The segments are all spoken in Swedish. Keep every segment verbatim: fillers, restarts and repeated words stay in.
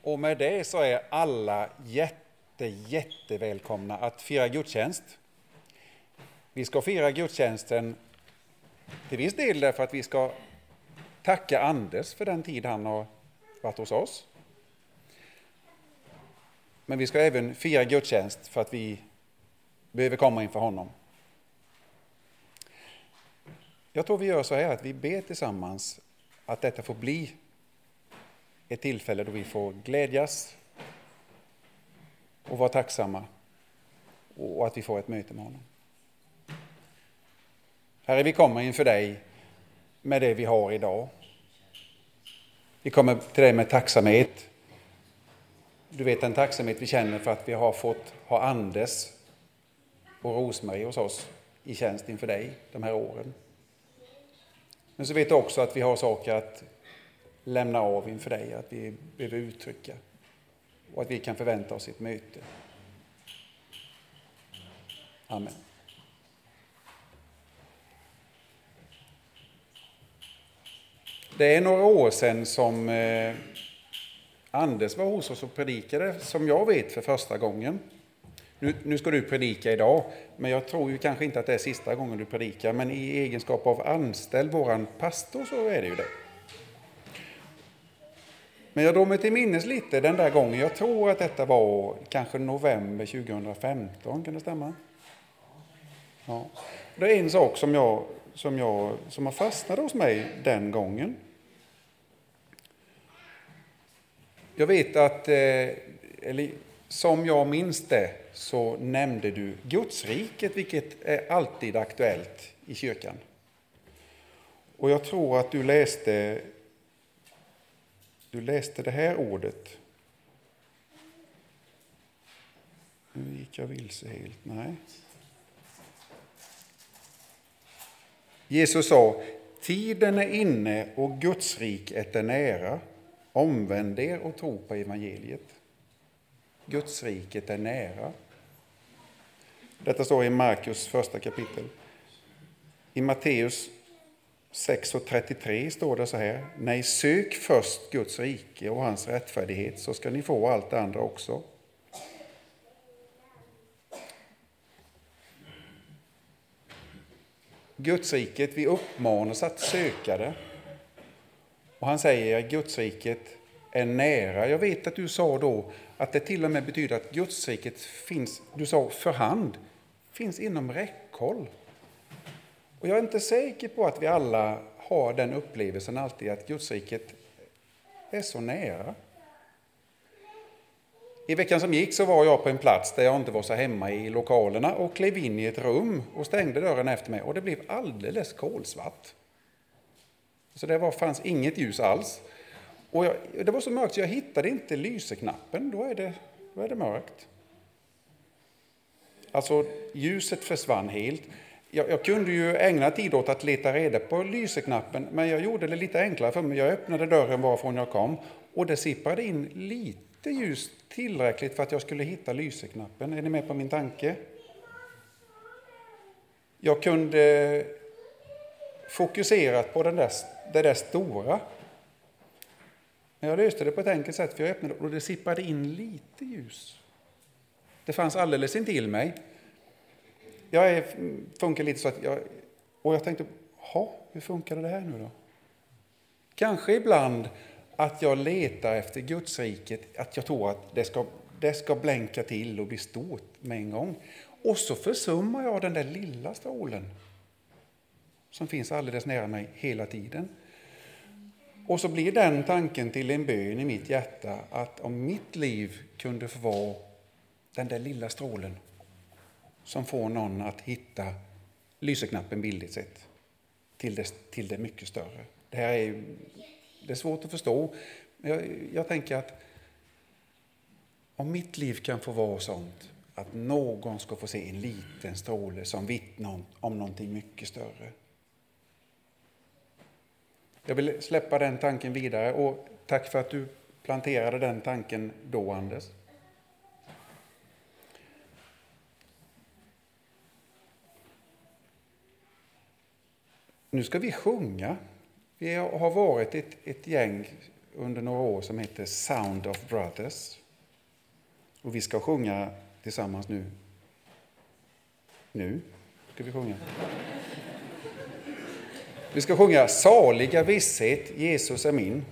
Och med det så är alla jätte, jättevälkomna att fira gudstjänst. Vi ska fira gudstjänsten till viss del därför att vi ska tacka Anders för den tid han har varit hos oss. Men vi ska även fira gudstjänst för att vi behöver komma inför honom. Jag tror vi gör så här att vi ber tillsammans att detta får bli ett tillfälle då vi får glädjas och vara tacksamma och att vi får ett möte med honom. Herre, vi kommer inför dig med det vi har idag. Vi kommer till dig med tacksamhet. Du vet den tacksamhet vi känner för att vi har fått ha Anders och Rosmarie hos oss i tjänst inför dig de här åren. Men så vet du också att vi har saker att lämna av inför dig, att vi behöver uttrycka och att vi kan förvänta oss ett möte. Amen. Det är några år sedan som eh, Anders var hos oss och predikade, som jag vet, för första gången. Nu, nu ska du predika idag, men jag tror ju kanske inte att det är sista gången du predikar, men i egenskap av anställd, våran pastor, så är det ju det. Men jag drar mig till minnes lite den där gången. Jag tror att detta var kanske november tjugohundrafemton, kan det stämma? Ja. Det är en sak som, jag, som, jag, som har fastnat hos mig den gången. Jag vet att, eller som jag minns det, så nämnde du Gudsriket, vilket är alltid aktuellt i kyrkan. Och jag tror att du läste, du läste det här ordet. Nu gick jag vilse helt, nej. Jesus sa, tiden är inne och Gudsriket är nära. Omvänd er och tro på evangeliet. Gudsriket är nära. Detta står i Markus första kapitel. I Matteus sex och trettiotre står det så här. Nej, sök först Guds rike och hans rättfärdighet, så ska ni få allt det andra också. Gudsriket, vi uppmanas att söka det. Och han säger att Gudsriket är nära. Jag vet att du sa då att det till och med betyder att Gudsriket finns, du sa för hand, finns inom räckhåll. Och jag är inte säker på att vi alla har den upplevelsen alltid att Gudsriket är så nära. I veckan som gick så var jag på en plats där jag inte var så hemma i lokalerna och klev in i ett rum och stängde dörren efter mig och det blev alldeles kolsvart. Så det var, fanns inget ljus alls. Och jag, det var så mörkt så jag hittade inte lyseknappen. Då är det, då är det mörkt. Alltså ljuset försvann helt. Jag, jag kunde ju ägna tid åt att leta reda på lyseknappen. Men jag gjorde det lite enklare för mig. Jag öppnade dörren varifrån jag kom. Och det sipprade in lite ljus tillräckligt för att jag skulle hitta lyseknappen. Är ni med på min tanke? Jag kunde fokusera på den där, det där stora. Men jag löste det på ett enkelt sätt för jag öppnade och det sipprade in lite ljus. Det fanns alldeles intill mig. Jag är, funkar lite så att jag, och jag tänkte, ha, hur funkar det här nu då? Kanske ibland att jag letar efter Gudsriket, att jag tror att det ska, det ska blänka till och bli stort med en gång. Och så försummar jag den där lilla strålen som finns alldeles nära mig hela tiden. Och så blir den tanken till en bön i mitt hjärta att om mitt liv kunde få vara den där lilla strålen som får någon att hitta lyseknappen bildligt sett till det, till det mycket större. Det här är, det är svårt att förstå. Men jag, jag tänker att om mitt liv kan få vara sånt att någon ska få se en liten stråle som vittnar om, om någonting mycket större. Jag vill släppa den tanken vidare och tack för att du planterade den tanken då, Anders. Nu ska vi sjunga. Vi har varit ett, ett gäng under några år som heter Sound of Brothers. Och vi ska sjunga tillsammans nu. Nu ska vi sjunga. Vi ska sjunga Saliga visshet, Jesus är min.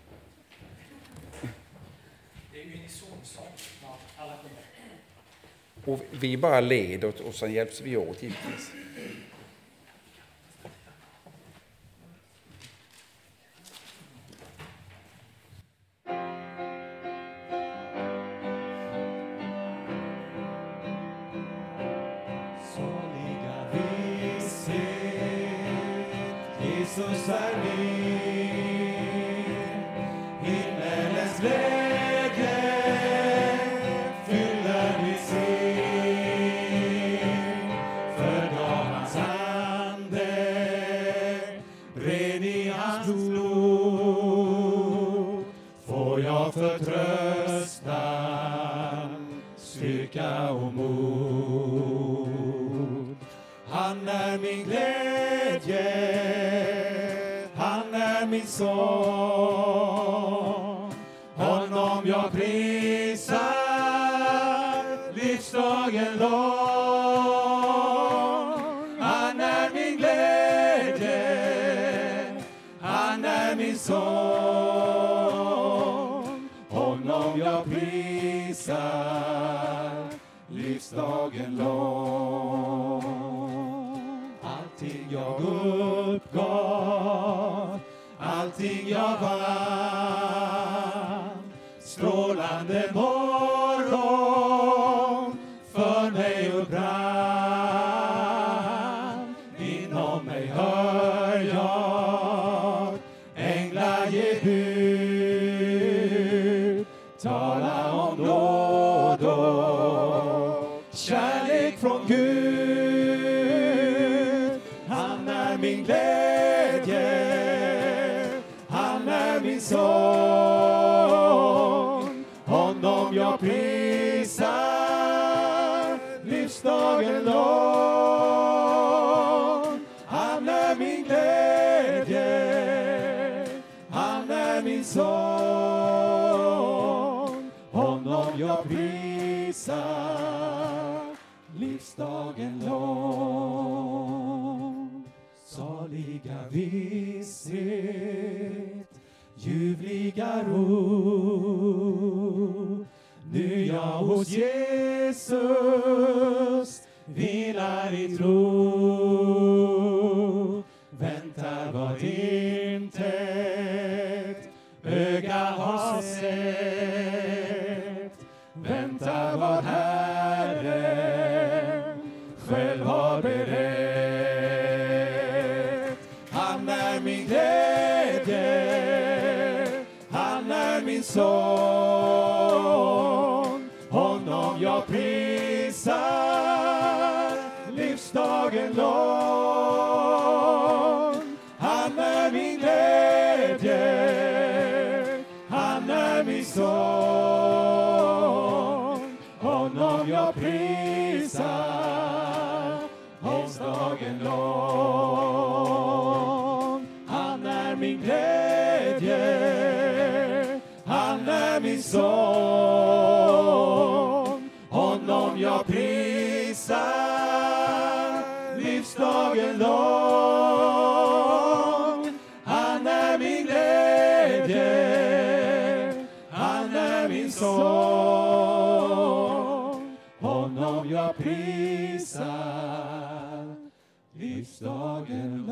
Det är unisonsång. Ja, alla sjunger. Och vi bara leder och, och sen hjälps vi åt givetvis. Jesus är min, himmelens glädje fyller mitt sin. Förgav hans ande, ren i hans blod, får jag förtröstan, styrka och mod. Han är min glädje, min sång, honom jag prisar livsdagen lång. Han är min glädje, han är min sång, honom jag prisar livsdagen lång. Allting jag uppgav, allting jag vann, strålande morgon för mig upprann. Inom mig hör jag änglar ge bud, tala om nåd och kärlek från Gud. Han är min glädje, min sång, honom jag prisar livsdagen lång. Han är min glädje, han är min sång, honom jag prisar livsdagen lång. Saliga visshet, ljuvliga ro, nu jag hos Jesus vilar i tro. Väntar vad intet öga har sett, väntar vad Herren själv har berett. Han är min glädje, han är min sång, honom jag prisar livsdagen lång. Han är min glädje, han är min sång, honom jag prisar livsdagen lång. Han är min glädje, han är min sång, honom jag prisar livsdagen lång. Han är min glädje, han är min sång, honom jag prisar livsdagen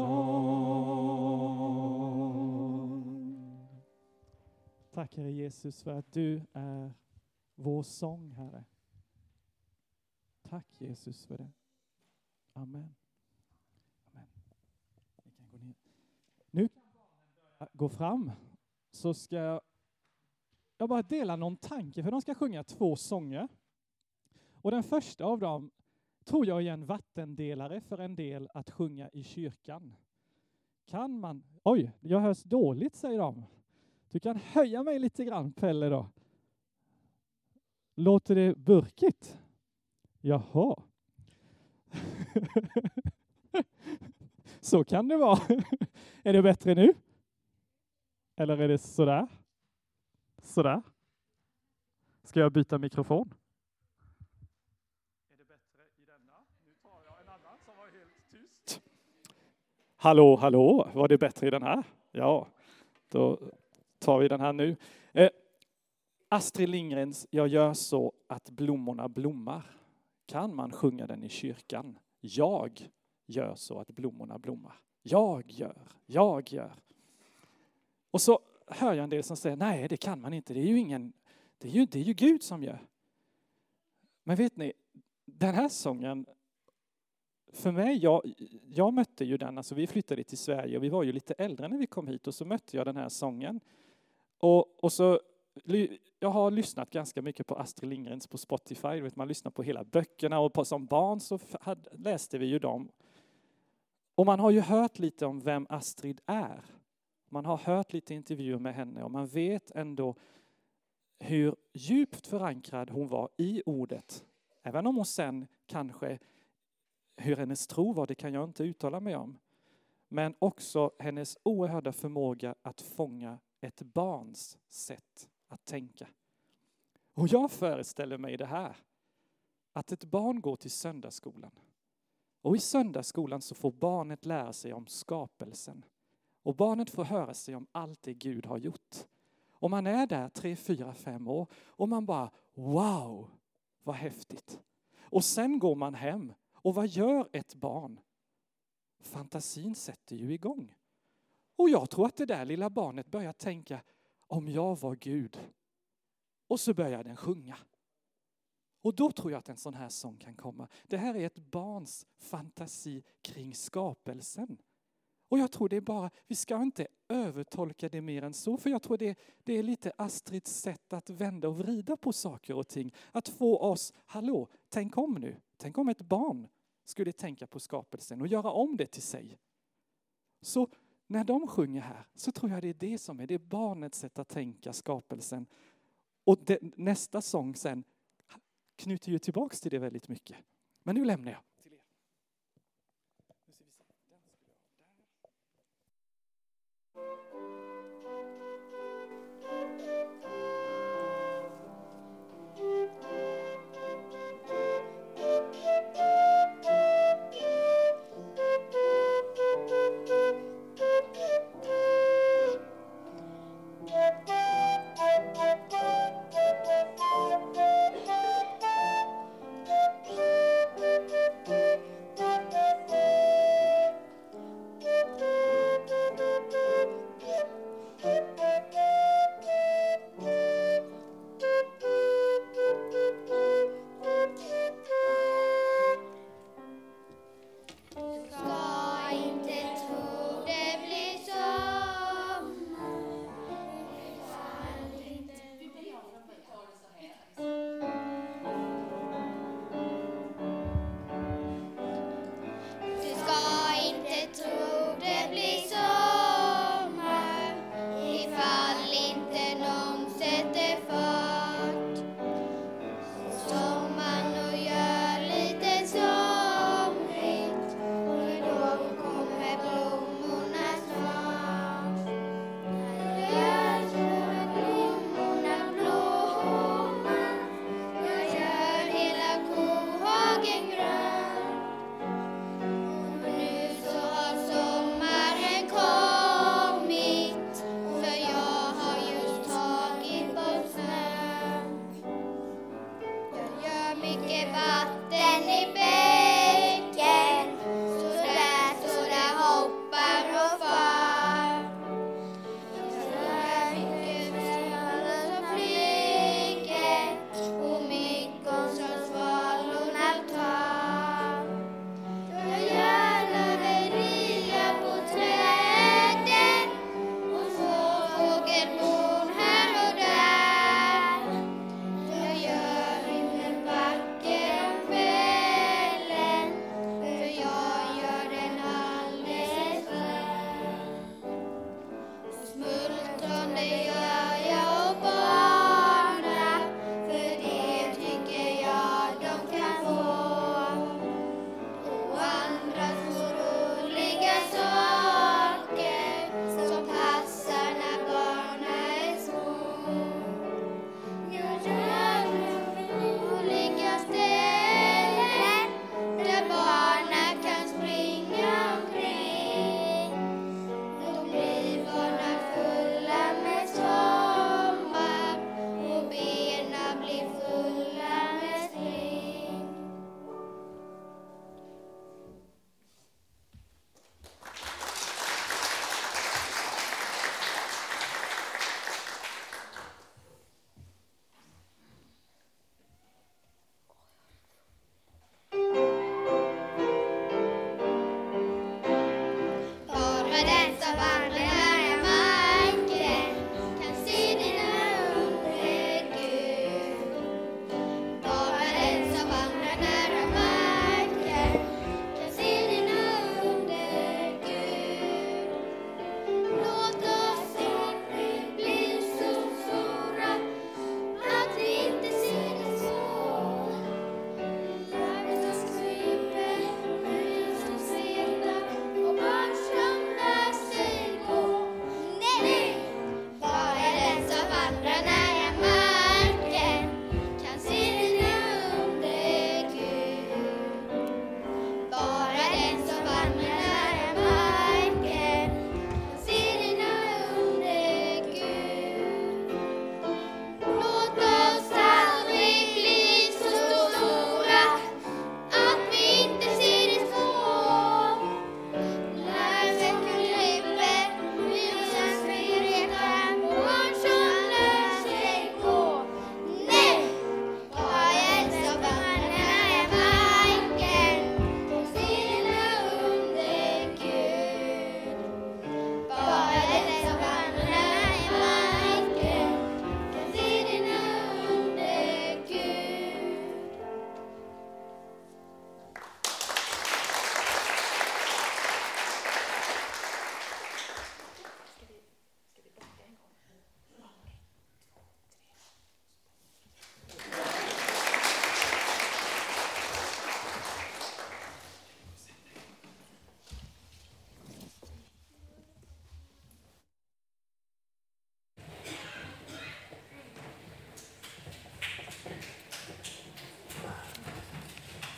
lång. Tack Herre Jesus för att du är vår sång, Herre. Tack Jesus för det. Amen. Amen. Vi kan gå ner. Nu kan barnen gå fram, så ska jag, jag bara dela någon tanke, för de ska sjunga två sånger. Och den första av dem tror jag är en vattendelare för en del att sjunga i kyrkan. Kan man... Oj, jag hörs dåligt, säger de. Du kan höja mig lite grann, Pelle, då. Låter det burkigt? Jaha. Så kan det vara. Är det bättre nu? Eller är det sådär? sådär? Ska jag byta mikrofon? Är det bättre i denna? Nu tar jag en annan som var helt tyst. Hallå, hallå. Var det bättre i den här? Ja, då tar vi den här nu. Eh, Astrid Lindgrens Jag gör så att blommorna blommar. Kan man sjunga den i kyrkan? Jag gör så att blommorna blommar. Jag gör, jag gör. Och så hör jag en del som säger, nej det kan man inte. Det är ju ingen, det är ju, det är ju Gud som gör. Men vet ni, den här sången, för mig, jag, jag mötte ju den, alltså vi flyttade till Sverige och vi var ju lite äldre när vi kom hit och så mötte jag den här sången. Och, och så, jag har lyssnat ganska mycket på Astrid Lindgrens på Spotify, vet, man lyssnar på hela böckerna och på, som barn så hade, läste vi ju dem. Och man har ju hört lite om vem Astrid är. Man har hört lite intervjuer med henne och man vet ändå hur djupt förankrad hon var i ordet. Även om hon sen kanske, hur hennes tro var, det kan jag inte uttala mig om. Men också hennes oerhörda förmåga att fånga ett barns sätt att tänka. Och jag föreställer mig det här. Att ett barn går till söndagsskolan. Och i söndagsskolan så får barnet lära sig om skapelsen. Och barnet får höra sig om allt det Gud har gjort. Och man är där tre, fyra, fem år. Och man bara, wow, vad häftigt. Och sen går man hem. Och vad gör ett barn? Fantasin sätter ju igång. Och jag tror att det där lilla barnet börjar tänka, om jag var Gud. Och så börjar den sjunga. Och då tror jag att en sån här sång kan komma. Det här är ett barns fantasi kring skapelsen. Och jag tror det är bara, vi ska inte övertolka det mer än så. För jag tror det, det är lite Astrids sätt att vända och vrida på saker och ting. Att få oss, hallå, tänk om nu. Tänk om ett barn skulle tänka på skapelsen och göra om det till sig. Så när de sjunger här så tror jag det är det som är, det är barnets sätt att tänka skapelsen. Och det, nästa sång sen knyter ju tillbaks till det väldigt mycket. Men nu lämnar jag till er. Vacker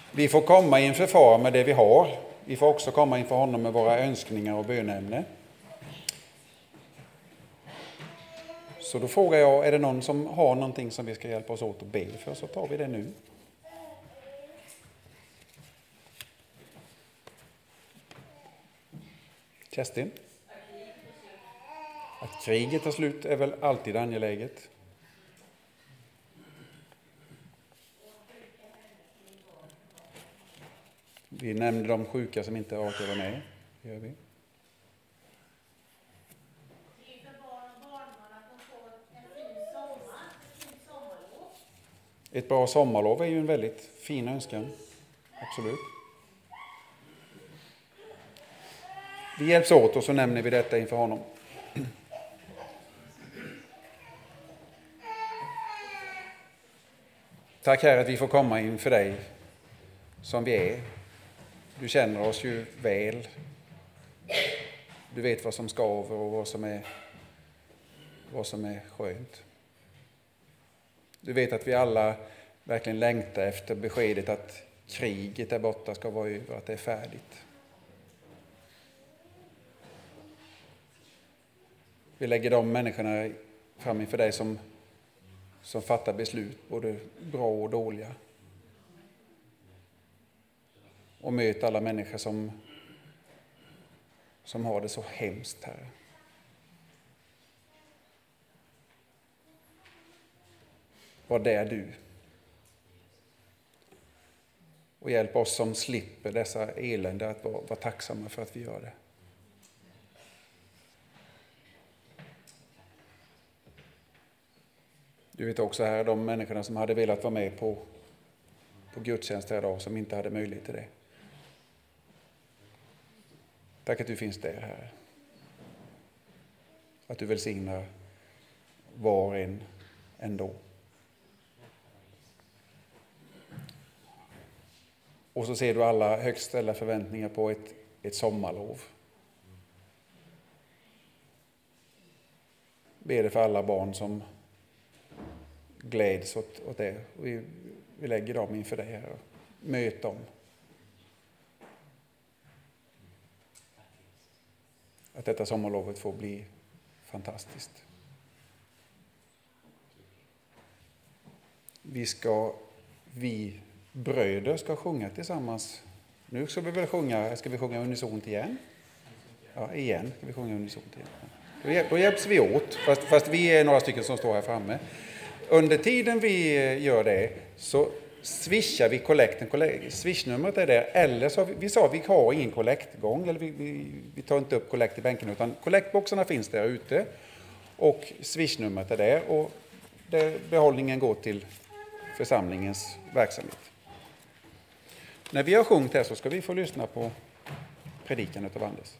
Vi får komma inför far med det vi har. Vi får också komma inför honom med våra önskningar och bönämne. Så då frågar jag, är det någon som har någonting som vi ska hjälpa oss åt att be för, så tar vi det nu. Kerstin? Att kriget tar slut är väl alltid angeläget. Vi nämnde de sjuka som inte orkar vara med. Det gör vi. Ett bra sommarlov är ju en väldigt fin önskan. Absolut. Vi hjälps åt och så nämner vi detta inför honom. Tack Herre att vi får komma inför dig som vi är. Du känner oss ju väl. Du vet vad som skaver och vad som är, vad som är skönt. Du vet att vi alla verkligen längtar efter beskedet att kriget där borta ska vara över, att det är färdigt. Vi lägger de människorna fram inför dig som, som fattar beslut, både bra och dåliga. Och möt alla människor som, som har det så hemskt här. Var där du. Och hjälp oss som slipper dessa elände att vara, vara tacksamma för att vi gör det. Du vet också här de människorna som hade velat vara med på, på gudstjänst idag som inte hade möjlighet till det. Tack att du finns där här. Att du välsignar var och en ändå. Och så ser du alla högt ställda förväntningar på ett, ett sommarlov. Be det för alla barn som gläds åt, åt det. Vi, vi lägger dem inför dig här. Möt dem. Att detta sommarlovet får bli fantastiskt. Vi ska, vi bröder ska sjunga tillsammans. Nu ska vi väl sjunga, ska vi sjunga unisont igen? Ja, igen ska vi sjunga unisont igen. Då, då hjälps vi åt, fast, fast vi är några stycken som står här framme. Under tiden vi gör det så swishar vi kollekten. Swishnumret är där. Eller så vi, vi sa att vi har ingen kollektgång. Eller vi, vi, vi tar inte upp kollekt i bänken utan kollektboxarna finns där ute. Och swishnumret är där. Och där behållningen går till församlingens verksamhet. När vi har sjungit här så ska vi få lyssna på predikan av Anders.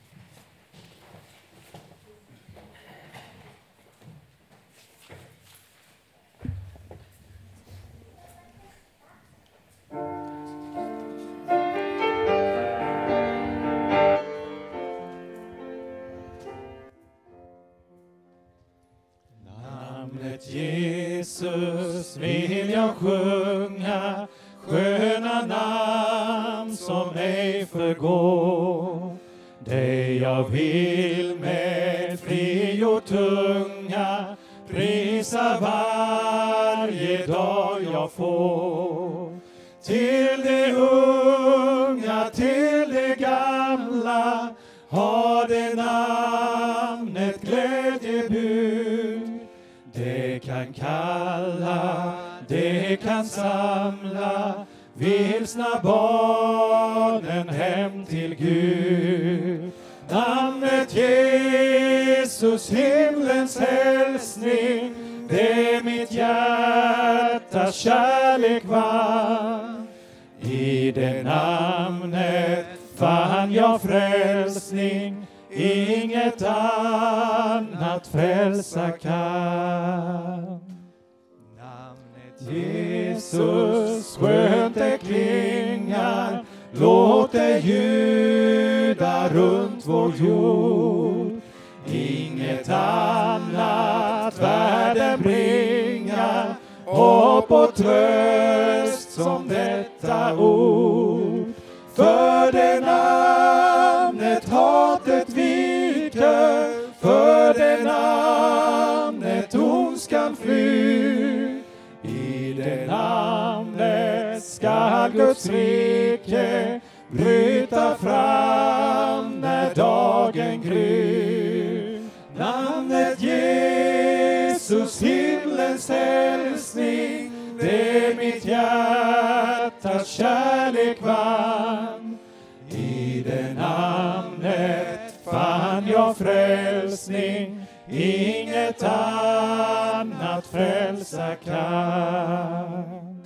Jesus vill jag sjunga, sköna namn som ej förgår. Det jag vill med fri och tunga prisa varje dag jag får. Till de unga, till de gamla har det namnet glädjebud. Det kan kalla, det kan samla vilsna barnen hem till Gud. Namnet Jesus, himlens hälsning, det är mitt hjärtas kärlek vann. I det namnet fann jag frälsning, inget annat frälsa kan. Namnet Jesus, skönt det klingar, låt det ljuda runt vår jord. Inget annat världen bringar, hopp och tröst som detta ord. För det namnet hatet viker, för det namnet ondskan flyr. I det namnet skall Guds rike bryta fram när dagen gryr. Namnet Jesus, himlens hälsning, det mitt hjärtas kärlek vann. I det namnet fann jag frälsning, inget annat frälsa kan.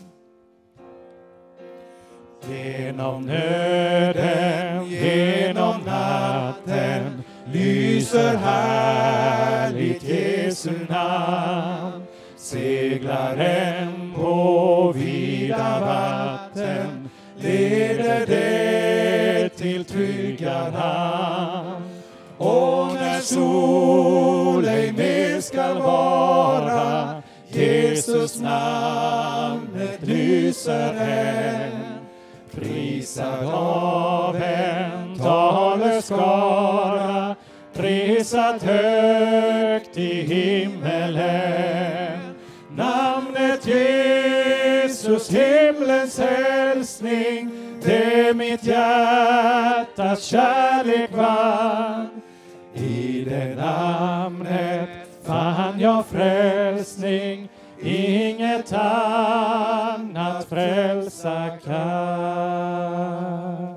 Genom nöden, genom natten lyser härligt Jesu namn. Seglaren på vida vatten leder det till trygga namn. Och när sol ej mer skall vara, Jesus namnet lyser än. Prisad av en taleskara, prisat högt i himmelen. Namnet Jesus, himlens hälsning, det mitt hjärtas kärlek vann. I det namnet fann jag frälsning, inget annat frälsa kan.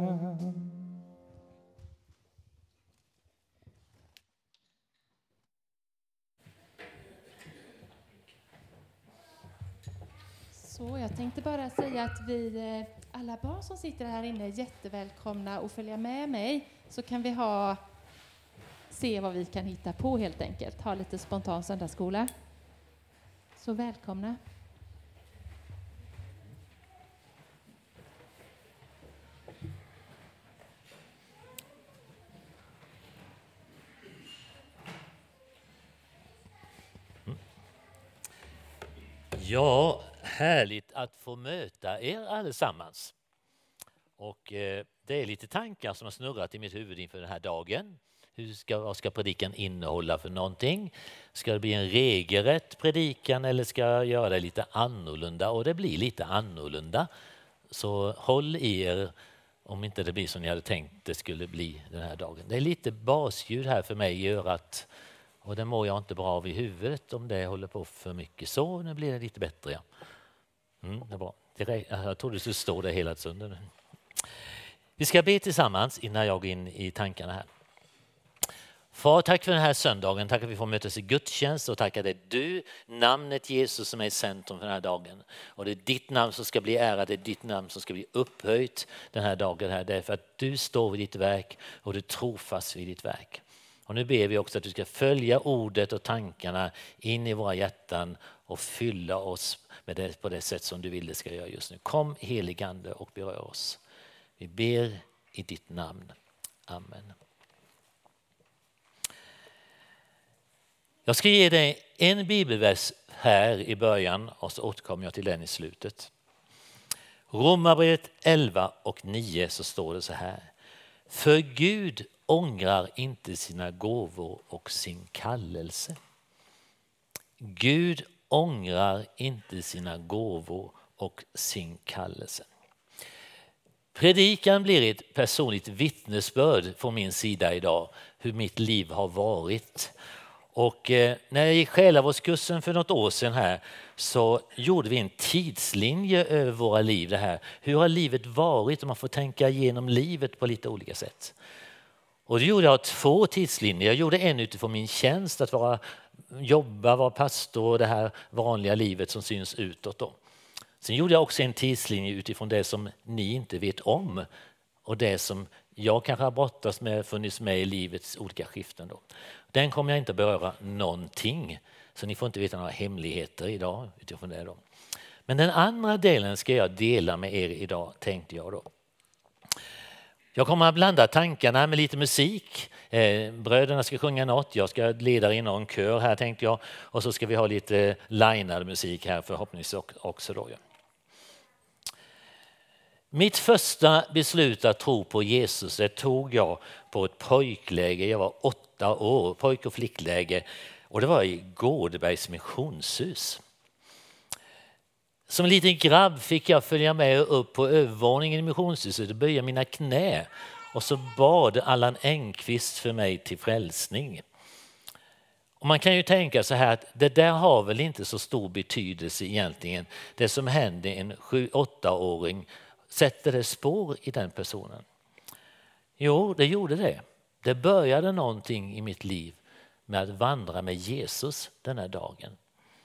Så jag tänkte bara säga att vi, alla barn som sitter här inne, är jättevälkomna att följa med mig. Så kan vi ha, se vad vi kan hitta på helt enkelt. Ha lite spontan söndagsskola. Så välkomna. Ja, härligt att få möta er allesammans. Och eh, det är lite tankar som har snurrat i mitt huvud inför den här dagen. Hur ska, vad ska predikan innehålla för någonting? Ska det bli en regelrätt predikan eller ska jag göra det lite annorlunda? Och det blir lite annorlunda. Så håll i er om inte det blir som ni hade tänkt det skulle bli den här dagen. Det är lite basljud här för mig i örat. Och det mår jag inte bra av i huvudet om det håller på för mycket. Så nu blir det lite bättre. Ja. Mm, det är bra. Jag trodde det skulle stå där hela stunden. Vi ska be tillsammans innan jag går in i tankarna här. Far, tack för den här söndagen. Tack att vi får mötas i gudstjänst och tack att det är du, namnet Jesus, som är i centrum för den här dagen. Och det är ditt namn som ska bli ärat, det är ditt namn som ska bli upphöjt den här dagen här. Därför att du står vid ditt verk och du tror fast vid ditt verk. Och nu ber vi också att du ska följa ordet och tankarna in i våra hjärtan och fylla oss med det på det sätt som du vill det ska göra just nu. Kom heligande och berör oss. Vi ber i ditt namn. Amen. Jag ska ge dig en bibelvers här i början och så återkommer jag till den i slutet. Romarbrevet elva och nio så står det så här. För Gud ångrar inte sina gåvor och sin kallelse. Gud ångrar inte sina gåvor och sin kallelse. Predikan blir ett personligt vittnesbörd från min sida idag hur mitt liv har varit. Och eh, när jag gick själavårdskursen för något år sedan här så gjorde vi en tidslinje över våra liv. Det här. Hur har livet varit om man får tänka igenom livet på lite olika sätt. Och det gjorde jag två tidslinjer. Jag gjorde en utifrån min tjänst att vara, jobba, vara pastor och det här vanliga livet som syns utåt då. Sen gjorde jag också en tidslinje utifrån det som ni inte vet om och det som jag kanske har brottats med, funnits med i livets olika skiften då. Den kommer jag inte beröra någonting, så ni får inte veta några hemligheter idag utifrån det då. Men den andra delen ska jag dela med er idag, tänkte jag då. Jag kommer att blanda tankarna med lite musik. Eh, bröderna ska sjunga något, jag ska leda in en kör här tänkte jag. Och så ska vi ha lite linead musik här förhoppningsvis också då. Ja. Mitt första beslut att tro på Jesus det tog jag på ett pojkläge. Jag var åtta år, pojk- och flickläge. Och det var i Gårdebergs missionshus. Som liten grabb fick jag följa med upp på övervåningen i missionshuset och böja mina knä. Och så bad Allan Engqvist för mig till frälsning. Och man kan ju tänka så här att det där har väl inte så stor betydelse egentligen. Det som hände en sju-åttaåring, sätter det spår i den personen? Jo, det gjorde det. Det började någonting i mitt liv med att vandra med Jesus den här dagen.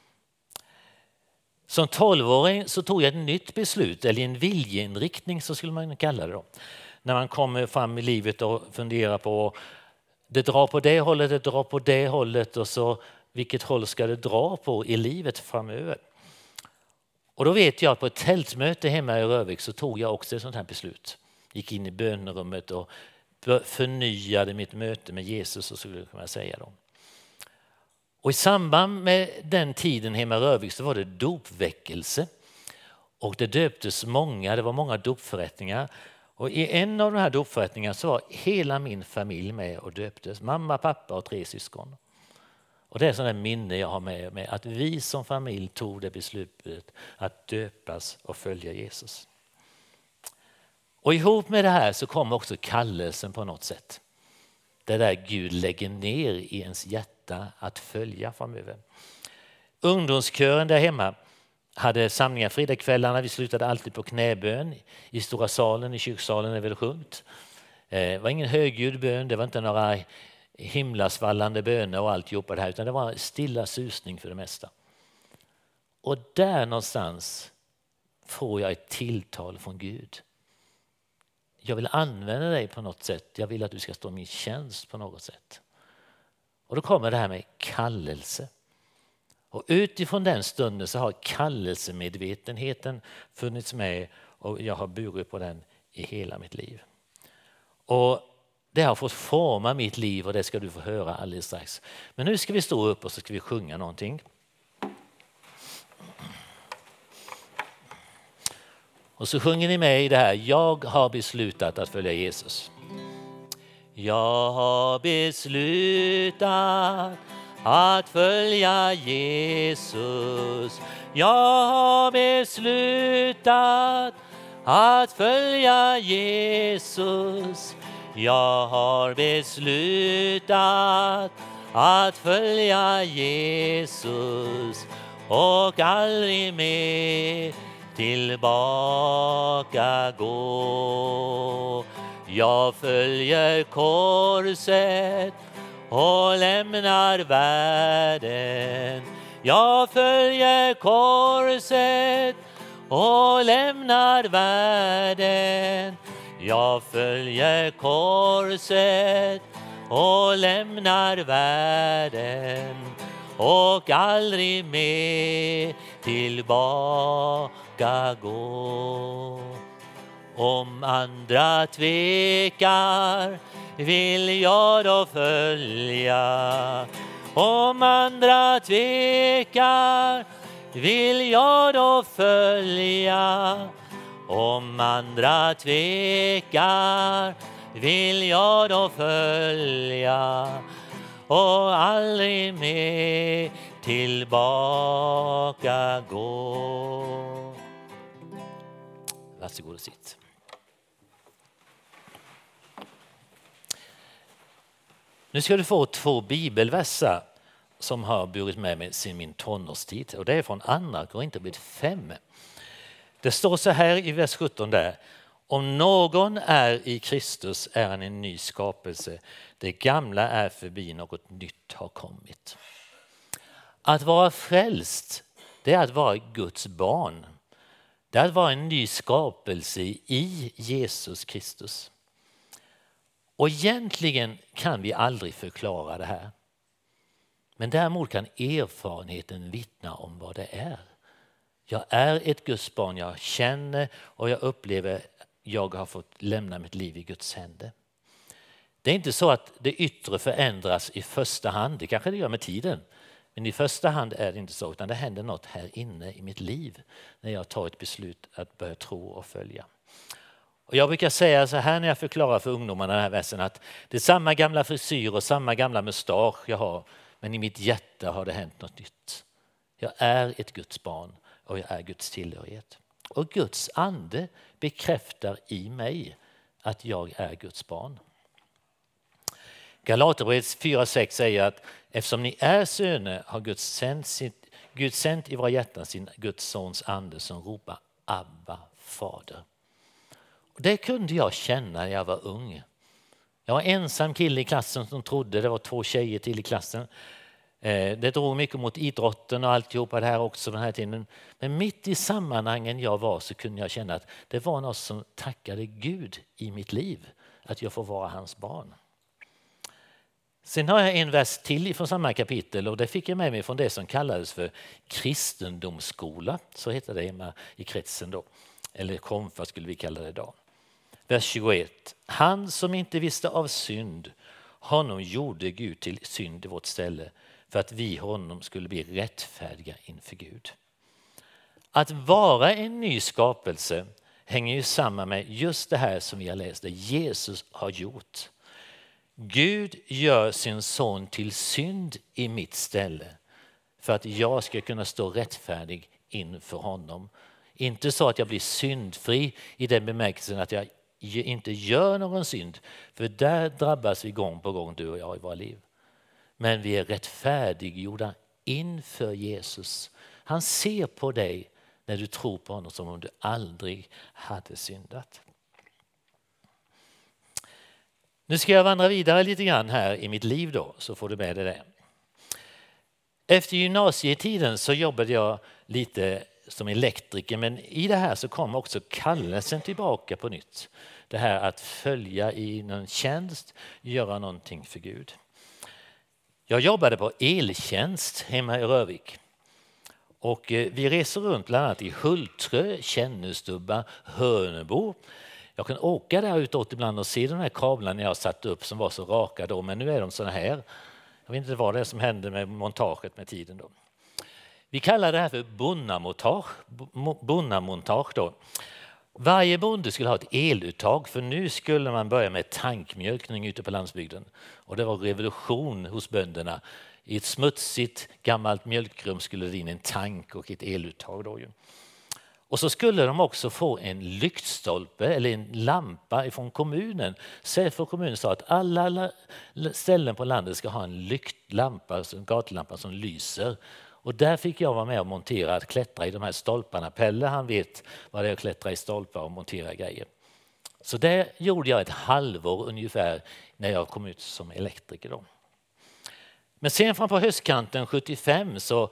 Som tolvåring så tog jag ett nytt beslut, eller en viljeinriktning så skulle man kalla det då. När man kommer fram i livet och funderar på det drar på det hållet, det drar på det hållet och så vilket håll ska det dra på i livet framöver. Och då vet jag att på ett tältmöte hemma i Rövik så tog jag också ett sånt här beslut. Gick in i bönerummet och förnyade mitt möte med Jesus så skulle jag kunna säga då. Och i samband med den tiden hemma i Rövik så var det dopväckelse. Och det döptes många, det var många dopförrättningar. Och i en av de här dopförrättningarna så var hela min familj med och döptes. Mamma, pappa och tre syskon. Och det är sådana minne jag har med mig att vi som familj tog det beslutet att döpas och följa Jesus. Och ihop med det här så kommer också kallelsen på något sätt. Det där Gud lägger ner i ens hjärta att följa framöver. Ungdomskören där hemma hade samlingar fredagskvällarna. Vi slutade alltid på knäbön i stora salen, i kyrksalen är väl sjukt. Det var ingen högljudd bön, det var inte några himlasvallande böner och alltihopa det här, utan det var en stilla susning för det mesta. Och där någonstans får jag ett tilltal från Gud. Jag vill använda dig på något sätt. Jag vill att du ska stå i min tjänst på något sätt. Och då kommer det här med kallelse. Och utifrån den stunden så har kallelsemedvetenheten funnits med och jag har burit på den i hela mitt liv. Och det har fått forma mitt liv och det ska du få höra alldeles strax. Men nu ska vi stå upp och så ska vi sjunga någonting. Och så sjunger ni med i det här. Jag har beslutat att följa Jesus. Jag har beslutat att följa Jesus. Jag har beslutat att följa Jesus. Jag har beslutat att följa Jesus och aldrig mer tillbaka gå. Jag följer korset och lämnar världen. Jag följer korset och lämnar världen. Jag följer korset och lämnar världen och aldrig mer tillbaka gå. Om andra tvekar vill jag då följa. Om andra tvekar vill jag då följa. Om andra tvekar vill jag då följa och aldrig mer tillbaka gå. Varsågod och sitt. Nu ska du få två bibelversar som har burit med mig sedan min tonårstid. Och det är från andra Korinthierbrevet fem. Det står så här i vers sjutton där. Om någon är i Kristus är han en ny skapelse. Det gamla är förbi, något nytt har kommit. Att vara frälst, det är att vara Guds barn. Det är att vara en ny skapelse i Jesus Kristus. Och egentligen kan vi aldrig förklara det här. Men däremot kan erfarenheten vittna om vad det är. Jag är ett Guds barn, jag känner och jag upplever att jag har fått lämna mitt liv i Guds händer. Det är inte så att det yttre förändras i första hand, det kanske det gör med tiden. Men i första hand är det inte så, utan det händer något här inne i mitt liv när jag tar ett beslut att börja tro och följa. Och jag brukar säga så här när jag förklarar för ungdomarna den här versen, att det är samma gamla frisyr och samma gamla mustasch jag har, men i mitt hjärta har det hänt något nytt. Jag är ett Guds barn och jag är Guds tillhörighet. Och Guds ande bekräftar i mig att jag är Guds barn. Galaterbrevet fyra sex säger att eftersom ni är söner har Gud sänt, sitt, Gud sänt i våra hjärtan sin Guds sons ande som ropar Abba, fader. Och det kunde jag känna när jag var ung. Jag var ensam kille i klassen som trodde, det var två tjejer till i klassen. Det drog mycket mot idrotten och alltihopa det här också den här tiden. Men mitt i sammanhangen jag var så kunde jag känna att det var något som tackade Gud i mitt liv. Att jag får vara hans barn. Sen har jag en vers till från samma kapitel och det fick jag med mig från det som kallades för kristendomsskola. Så heter det hemma i kretsen då. Eller konfa skulle vi kalla det idag. Vers tjugoett. Han som inte visste av synd, honom gjorde Gud till synd i vårt ställe för att vi honom skulle bli rättfärdiga inför Gud. Att vara en ny skapelse hänger ju samman med just det här som vi har läst, det Jesus har gjort. Gud gör sin son till synd i mitt ställe för att jag ska kunna stå rättfärdig inför honom. Inte så att jag blir syndfri i den bemärkelsen att jag inte gör någon synd, för där drabbas vi gång på gång, du och jag, i våra liv. Men vi är rättfärdiggjorda inför Jesus. Han ser på dig när du tror på honom som om du aldrig hade syndat. Nu ska jag vandra vidare lite grann här i mitt liv då, så får du med dig det. Efter gymnasietiden så jobbade jag lite som elektriker, men i det här så kom också kallelsen tillbaka på nytt. Det här att följa i någon tjänst, göra någonting för Gud. Jag jobbade på eltjänst hemma i Rövik. Och vi reser runt bland annat i Hultrö, Kännestubba, Hörnebo. Jag kan åka där utåt ibland och se de här kablarna jag har satt upp som var så raka då, men nu är de såna här. Jag vet inte vad det är som hände med montaget med tiden då. Vi kallar det här för bonnamontage. bonnamontage då. Varje bonde skulle ha ett eluttag, för nu skulle man börja med tankmjölkning ute på landsbygden. Och det var revolution hos bönderna. I ett smutsigt gammalt mjölkrum skulle det in en tank och ett eluttag då ju. Och så skulle de också få en lyktstolpe eller en lampa ifrån kommunen. Säfo kommun sa att alla ställen på landet ska ha en lyktlampa, en gatulampa som lyser. Och där fick jag vara med och montera, att klättra i de här stolparna. Pelle, han vet vad det är att klättra i stolpar och montera grejer. Så det gjorde jag ett halvår ungefär när jag kom ut som elektriker då. Men sen fram på höstkanten sjuttiofem så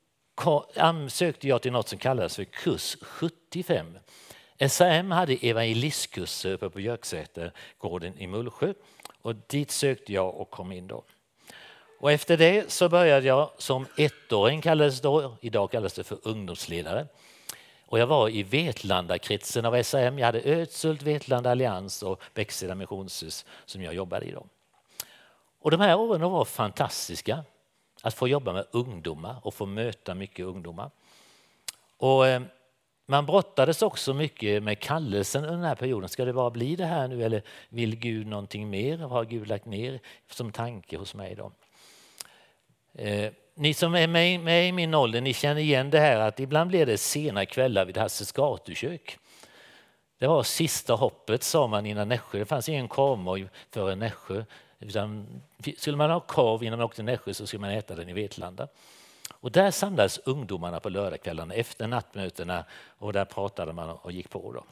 sökte jag till något som kallades för kurs sjuttiofem. S A M hade evangelistkurser uppe på Björksätergården i Mullsjö och dit sökte jag och kom in då. Och efter det så började jag som ettåring, kallades då, idag kallas det för ungdomsledare. Och jag var i Vetlanda-kretsen av S A M. Jag hade Ödsult, Vetlanda Allians och Bäcksida Missionshus som jag jobbade i då. Och de här åren var fantastiska. Att få jobba med ungdomar och få möta mycket ungdomar. Och eh, man brottades också mycket med kallelsen under den här perioden. Ska det bara bli det här nu eller vill Gud någonting mer? Vad har Gud lagt ner som tanke hos mig då? Eh, ni som är med, med i min ålder, ni känner igen det här att ibland blir det sena kvällar vid Hasses gatukök. Det var sista hoppet, sa man innan Nässjö. Det fanns ingen korvmoj före Nässjö. Utan skulle man ha korv innan man åkte till Nässjö så skulle man äta den i Vetlanda. Och där samlades ungdomarna på lördagskvällarna efter nattmötena och där pratade man och gick på då.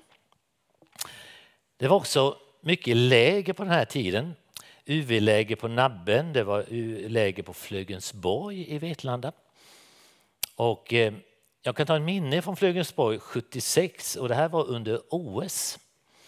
Det var också mycket läger på den här tiden. U V-läger på Nabben, det var läger på Flögensborg i Vetlanda. Och eh, jag kan ta en minne från Flögensborg sjuttiosex och det här var under O S.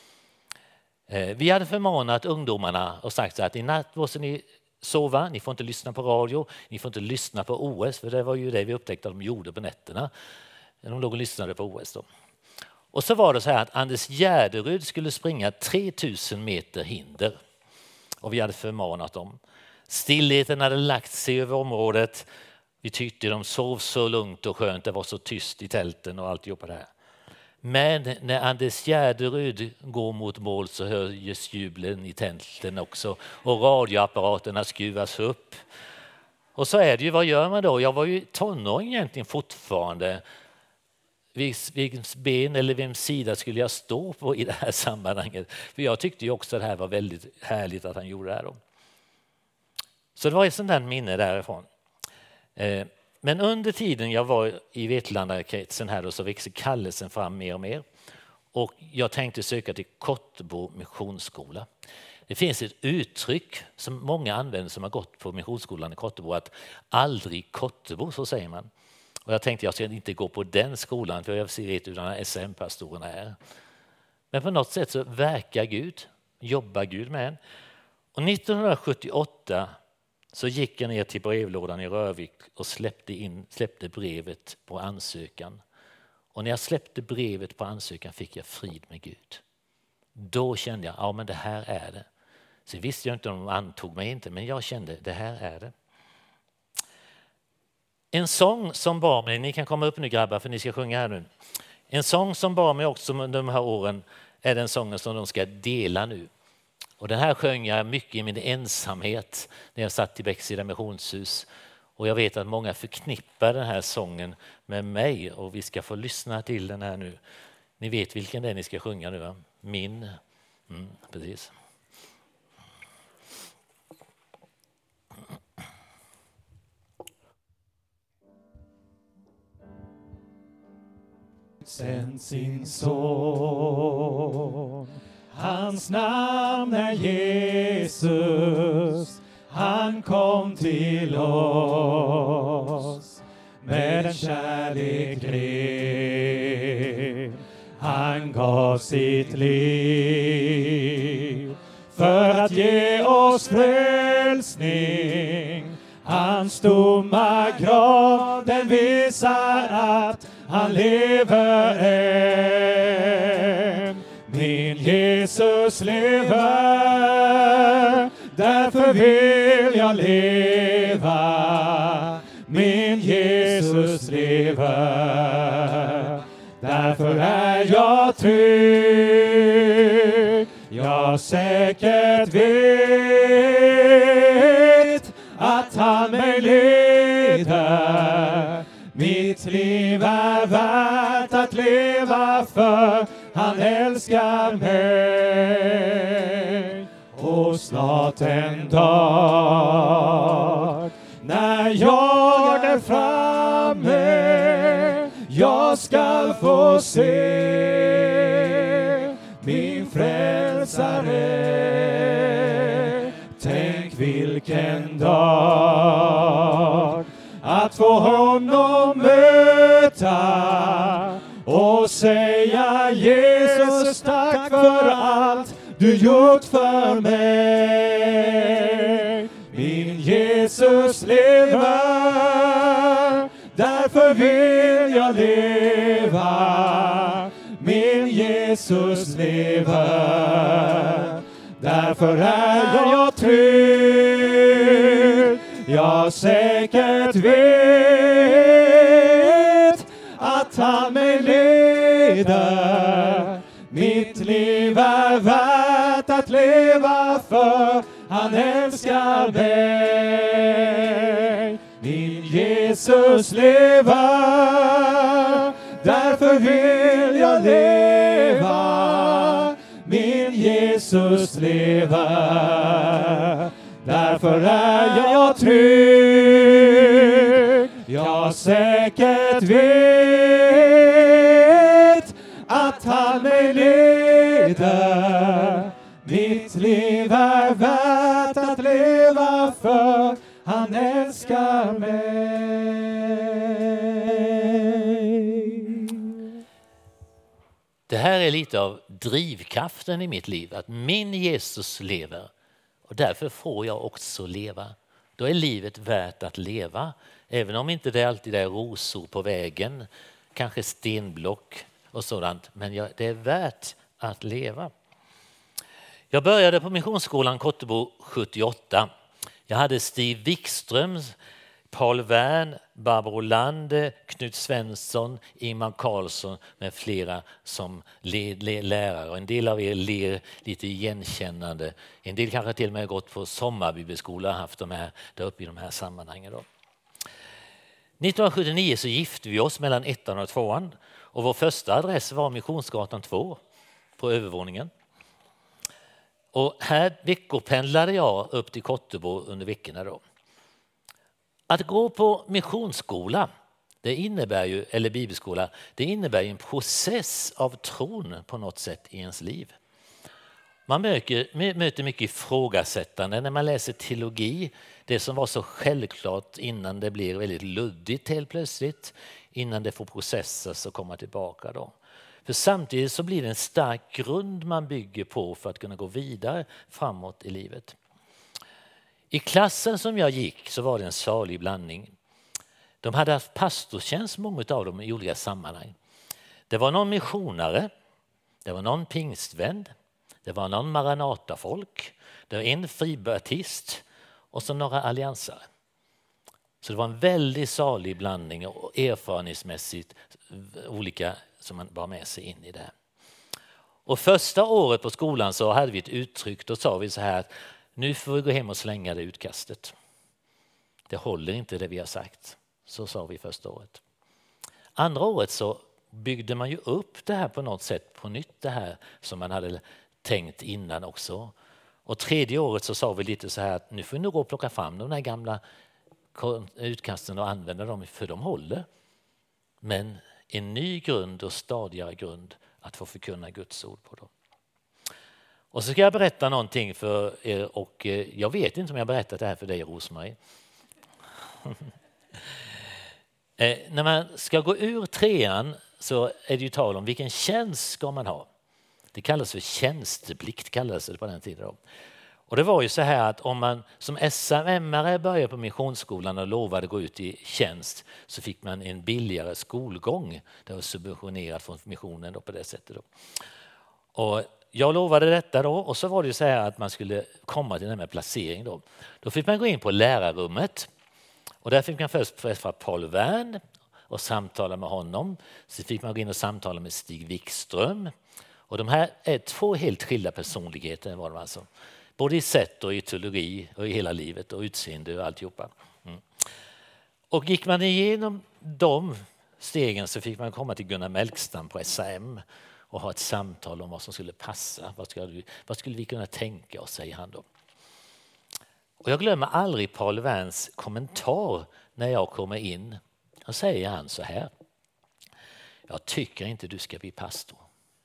Eh, vi hade förmanat ungdomarna och sagt så att i natt måste ni sova, ni får inte lyssna på radio, ni får inte lyssna på O S, för det var ju det vi upptäckte att de gjorde på nätterna. De låg och lyssnade på O S då. Och så var det så här att Anders Gärderud skulle springa tre tusen meter hinder. Och vi hade förmanat dem. Stillheten hade lagt sig över området. Vi tyckte de sov så lugnt och skönt. Det var så tyst i tälten och alltihopa det här. Men när Anders Gärderud går mot mål så höjs jublen i tälten också och radioapparaterna skruvas upp. Och så är det ju, vad gör man då? Jag var ju tonåring egentligen fortfarande. Vems ben eller vems sida skulle jag stå på i det här sammanhanget? För jag tyckte ju också att det här var väldigt härligt att han gjorde det här då. Så det var ett sånt där minne därifrån. Eh, Men under tiden jag var i Vetlandakretsen här då, så växte kallelsen fram mer och mer. Och jag tänkte söka till Kottebo missionsskola. Det finns ett uttryck som många använder som har gått på missionsskolan i Kottebo, att aldrig Kottebo, så säger man. Och jag tänkte jag ska inte gå på den skolan, för jag vet hur den här S M-pastorerna är. Men på något sätt så verkar Gud, jobbar Gud med en. Och nittonhundrasjuttioåtta så gick jag ner till brevlådan i Rövik och släppte, in, släppte brevet på ansökan. Och när jag släppte brevet på ansökan fick jag frid med Gud. Då kände jag, ja men det här är det. Så visste jag inte om de antog mig inte, men jag kände, det här är det. En sång som bar mig, ni kan komma upp nu grabbar för ni ska sjunga här nu. En sång som bar mig också under de här åren är den sången som de ska dela nu. Och den här sjöng jag mycket i min ensamhet när jag satt i Bäcksida missionshus. Och jag vet att många förknippar den här sången med mig, och vi ska få lyssna till den här nu. Ni vet vilken det är ni ska sjunga nu, va? Min. Mm, precis. Sänd sin son. Hans namn är Jesus. Han kom till oss med en kärlek ren. Han gav sitt liv för att ge oss frälsning. Hans tomma grav, den visar att han lever än. Min Jesus lever, därför vill jag leva. Min Jesus lever, därför är jag trygg. Jag säkert vet att han mig leder. Mitt liv är värt att leva för han älskar mig. Och snart en dag när jag är framme, jag ska få se min frälsare. Tänk vilken dag att få honom möta och säga Jesus tack för allt du gjort för mig. Min Jesus lever, därför vill jag leva. Min Jesus lever, därför är jag trygg. Jag säkert vet att han mig leder. Mitt liv är värt att leva för han älskar mig. Min Jesus lever, därför vill jag leva. Min Jesus lever, därför är jag trygg. Jag säkert vet att han mig leder. Mitt liv är värt att leva för han älskar mig. Det här är lite av drivkraften i mitt liv, att min Jesus lever. Och därför får jag också leva. Då är livet värt att leva. Även om inte det alltid är rosor på vägen. Kanske stenblock och sådant. Men jag, det är värt att leva. Jag började på missionsskolan Kottebo sjuttioåtta. Jag hade Stig Wikström Paul Wern, Barbro Lande, Knut Svensson, Ingmar Karlsson med flera som le, le, lärare. Och en del av er ler lite igenkännande. En del kanske till och med gått på sommarbibelskola och haft de här, där uppe i de här sammanhangen. Då. nittonhundrasjuttionio så gifte vi oss mellan ettan och tvåan. Och vår första adress var Missionsgatan två på övervåningen. Och här veckopendlade jag upp till Kottebo under veckorna då. Att gå på missionsskola, det innebär ju, eller bibelskola, det innebär ju en process av tron på något sätt i ens liv. Man möter, möter mycket ifrågasättande när man läser teologi. Det som var så självklart innan det blir väldigt luddigt helt plötsligt. Innan det får processas och komma tillbaka då. För samtidigt så blir det en stark grund man bygger på för att kunna gå vidare framåt i livet. I klassen som jag gick så var det en salig blandning. De hade haft pastortjänst, många av dem i olika sammanhang. Det var någon missionare, det var någon pingstvän, det var någon maranatafolk, det var en fribaptist och så några alliansare. Så det var en väldigt salig blandning och erfarenhetsmässigt olika som man bar med sig in i det. Och första året på skolan så hade vi ett uttryck, då sa vi så här att nu får vi gå hem och slänga det utkastet. Det håller inte det vi har sagt. Så sa vi första året. Andra året så byggde man ju upp det här på något sätt på nytt, det här som man hade tänkt innan också. Och tredje året så sa vi lite så här att nu får vi nog gå och plocka fram de här gamla utkasten och använda dem för de håller. Men en ny grund och stadigare grund att få förkunna Guds ord på dem. Och så ska jag berätta någonting för er och jag vet inte om jag har berättat det här för dig, Rosmarie. eh, när man ska gå ur trean så är det ju tal om vilken tjänst ska man ha. Det kallas för tjänsteplikt, kallades det på den tiden då. Och det var ju så här att om man som S M M-are började på missionsskolan och lovade gå ut i tjänst så fick man en billigare skolgång. Det var subventionerat från missionen då på det sättet då. Och jag lovade detta då och så var det ju så här att man skulle komma till den här placering då. Då fick man gå in på lärarrummet och där fick man först träffa Paul Wern och samtala med honom. Så fick man gå in och samtala med Stig Wikström. Och de här är två helt skilda personligheter var de alltså. Både i sätt och i teologi och i hela livet och utseende och alltihopa. Mm. Och gick man igenom de stegen så fick man komma till Gunnar Melkstam på S A M och ha ett samtal om vad som skulle passa. Vad skulle vi, vad skulle vi kunna tänka oss, säger han då. Och jag glömmer aldrig Paul Werns kommentar när jag kommer in. Då säger han så här. Jag tycker inte du ska bli pastor.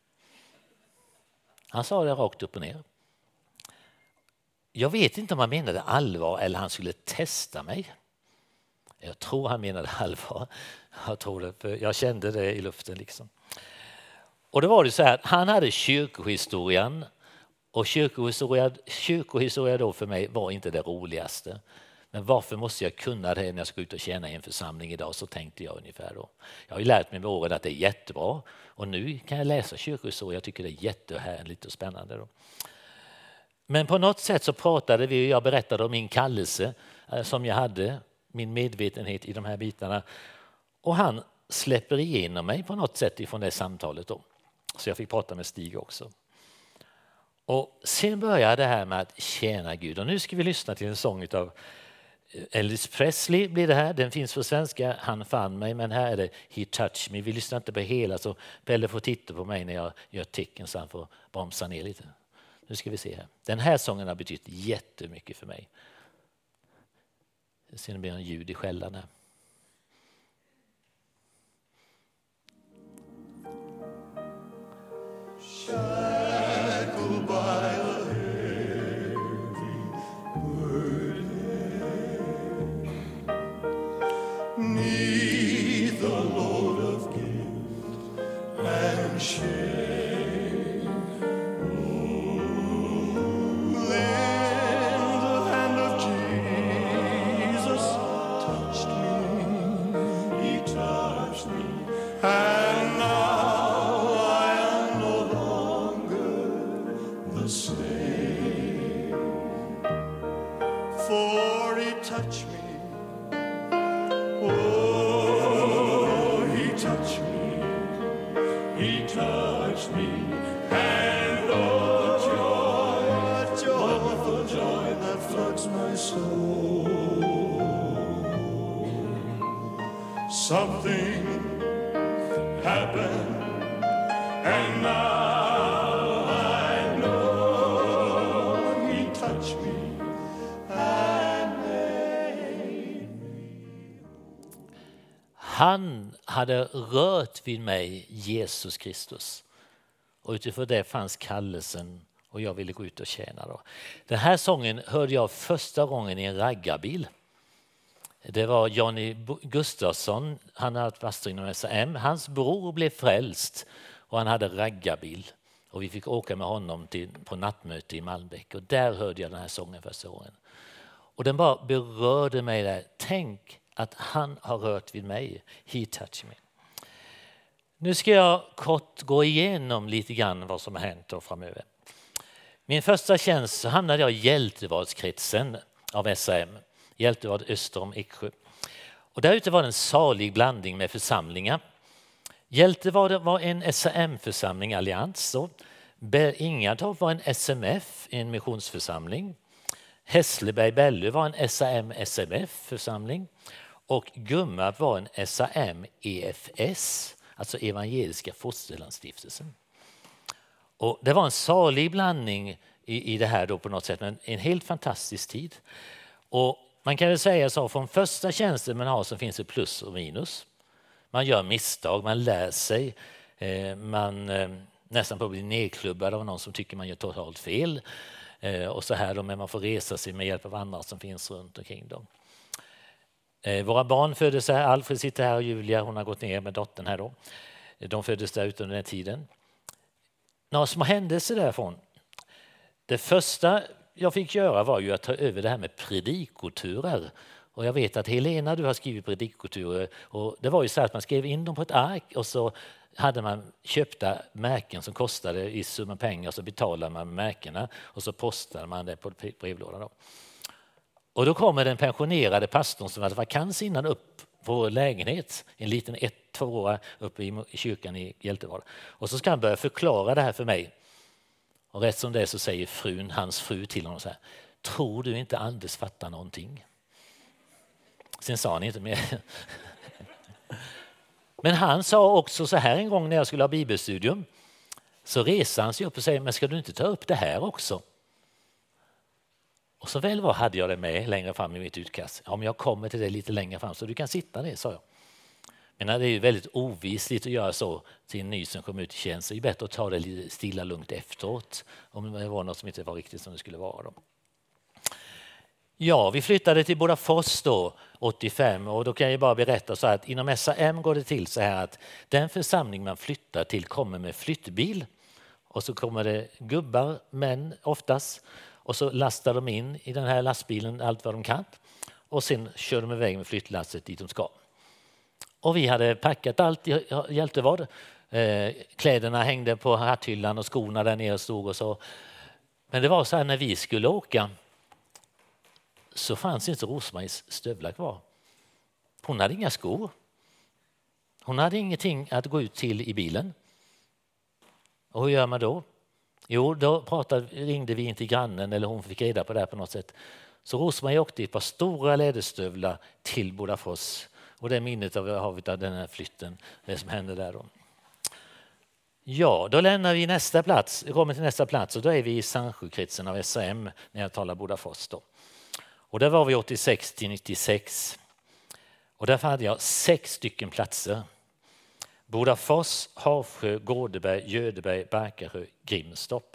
Han sa det rakt upp och ner. Jag vet inte om han menade allvar eller han skulle testa mig. Jag tror han menade allvar. Jag, tror det, för jag kände det i luften liksom. Och det var det så här, han hade kyrkohistorien och kyrkohistoria, kyrkohistoria då för mig var inte det roligaste. Men varför måste jag kunna det när jag ska ut och tjäna i en församling idag, så tänkte jag ungefär då. Jag har ju lärt mig med åren att det är jättebra och nu kan jag läsa kyrkohistoria, jag tycker det är jättehärligt och spännande då. Men på något sätt så pratade vi, jag berättade om min kallelse som jag hade, min medvetenhet i de här bitarna. Och han släpper igenom mig på något sätt ifrån det samtalet då. Så jag fick prata med Stig också. Och sen började det här med att tjäna Gud. Och nu ska vi lyssna till en sång av Elvis Presley blir det här. Den finns på svenska, Han fann mig, men här är det He touched me. Vi lyssnar inte på hela så Pelle får titta på mig när jag gör tecken så han får bromsa ner lite. Nu ska vi se här. Den här sången har betytt jättemycket för mig. Sen blir det en ljud i skällan här. Shackled by a heavy burden, neath the load of guilt and shame, then the hand of Jesus touched me, He touched me, and now for He touched me He touched me, and oh, joy, joy, wonderful joy that floods my soul. Something happened, and now I know He touched me and made me. Han hade rört vid mig, Jesus Kristus. Och utifrån det fanns kallelsen och jag ville gå ut och tjäna. Då. Den här sången hörde jag första gången i en raggarbil. Det var Johnny Gustafsson, han hade varit pastor inom S A M. Hans bror blev frälst och han hade raggarbil. Och vi fick åka med honom till, på nattmöte i Malmbäck. Och där hörde jag den här sången första gången. Och den bara berörde mig där. Tänk att han har rört vid mig. He touched me. Nu ska jag kort gå igenom lite grann vad som har hänt då framöver. Min första tjänst så hamnade jag i Hjältevardskretsen av S A M. Hjältevad öster om Eksjö. Och där ute var det en salig blandning med församlingar. Hjältevad var en S A M-församling, allians. Ingartorp var en S M F, en missionsförsamling. Hässleberg-Bällö var en S A M-S M F-församling. Och Gummarp var en S A M-E F S, alltså Evangeliska Fosterlandsstiftelsen. Och det var en salig blandning i, i det här då på något sätt, men en helt fantastisk tid. Och man kan väl säga så, från första tjänsten man har så finns det plus och minus. Man gör misstag, man lär sig, eh, man eh, nästan på att bli nedklubbad av någon som tycker man gör totalt fel. Eh, och så här då, men man får resa sig med hjälp av andra som finns runt omkring dem. Eh, våra barn föddes här, Alfred sitter här och Julia, hon har gått ner med dottern här då. De föddes där ute under den tiden. Några små händelser därifrån. Det första jag fick göra var ju att ta över det här med predikoturer. Och jag vet att Helena, du har skrivit predikoturer. Och det var ju så att man skrev in dem på ett ark och så hade man köpta märken som kostade i summa pengar och så betalade man märkena och så postade man det på brevlådan. Då. Och då kommer den pensionerade pastorn som hade vakans innan upp på vår lägenhet, en liten ett, två år uppe i kyrkan i Hjältevad. Och så ska han börja förklara det här för mig. Och rätt som det så säger frun, hans fru till honom så här: tror du inte Anders fattar någonting? Sen sa han inte mer. Men han sa också så här en gång när jag skulle ha bibelstudium. Så reser han sig upp och säger: men ska du inte ta upp det här också? Och så väl var hade jag det med längre fram i mitt utkast. Ja, men jag kommer till det lite längre fram så du kan sitta ner, sa jag. Men det är ju väldigt ovisligt att göra så till en ny som kommer ut i tjänst. Det är bättre att ta det lite stilla lugnt efteråt om det var något som inte var riktigt som det skulle vara. Då. Ja, vi flyttade till Bodafors då, åttiofem, och då kan jag bara berätta så att inom S A M går det till så här att den församling man flyttar till kommer med flyttbil och så kommer det gubbar, män oftast, och så lastar de in i den här lastbilen allt vad de kan och sen kör de iväg med flyttlasset dit de ska. Och vi hade packat allt i Hjältevad. Eh, kläderna hängde på hatthyllan och skorna där nere stod och så. Men det var så här när vi skulle åka så fanns inte Rosmaries stövlar kvar. Hon hade inga skor. Hon hade ingenting att gå ut till i bilen. Och hur gör man då? Jo, då pratade, ringde vi in till grannen eller hon fick reda på det här på något sätt. Så Rosmarie åkte ett par stora läderstövlar till Bodafors. Och det är minnet av, av den här flytten, det som hände där då. Ja, då lämnar vi nästa plats, vi kommer till nästa plats och då är vi i Sandsjökretsen av S A M när jag talar Bodafors då. Och där var vi åttiosex till nittiosex. Och därför hade jag sex stycken platser. Bodafors, Havsjö, Gårdeberg, Gödeberg, Barkarö, Grimstorp.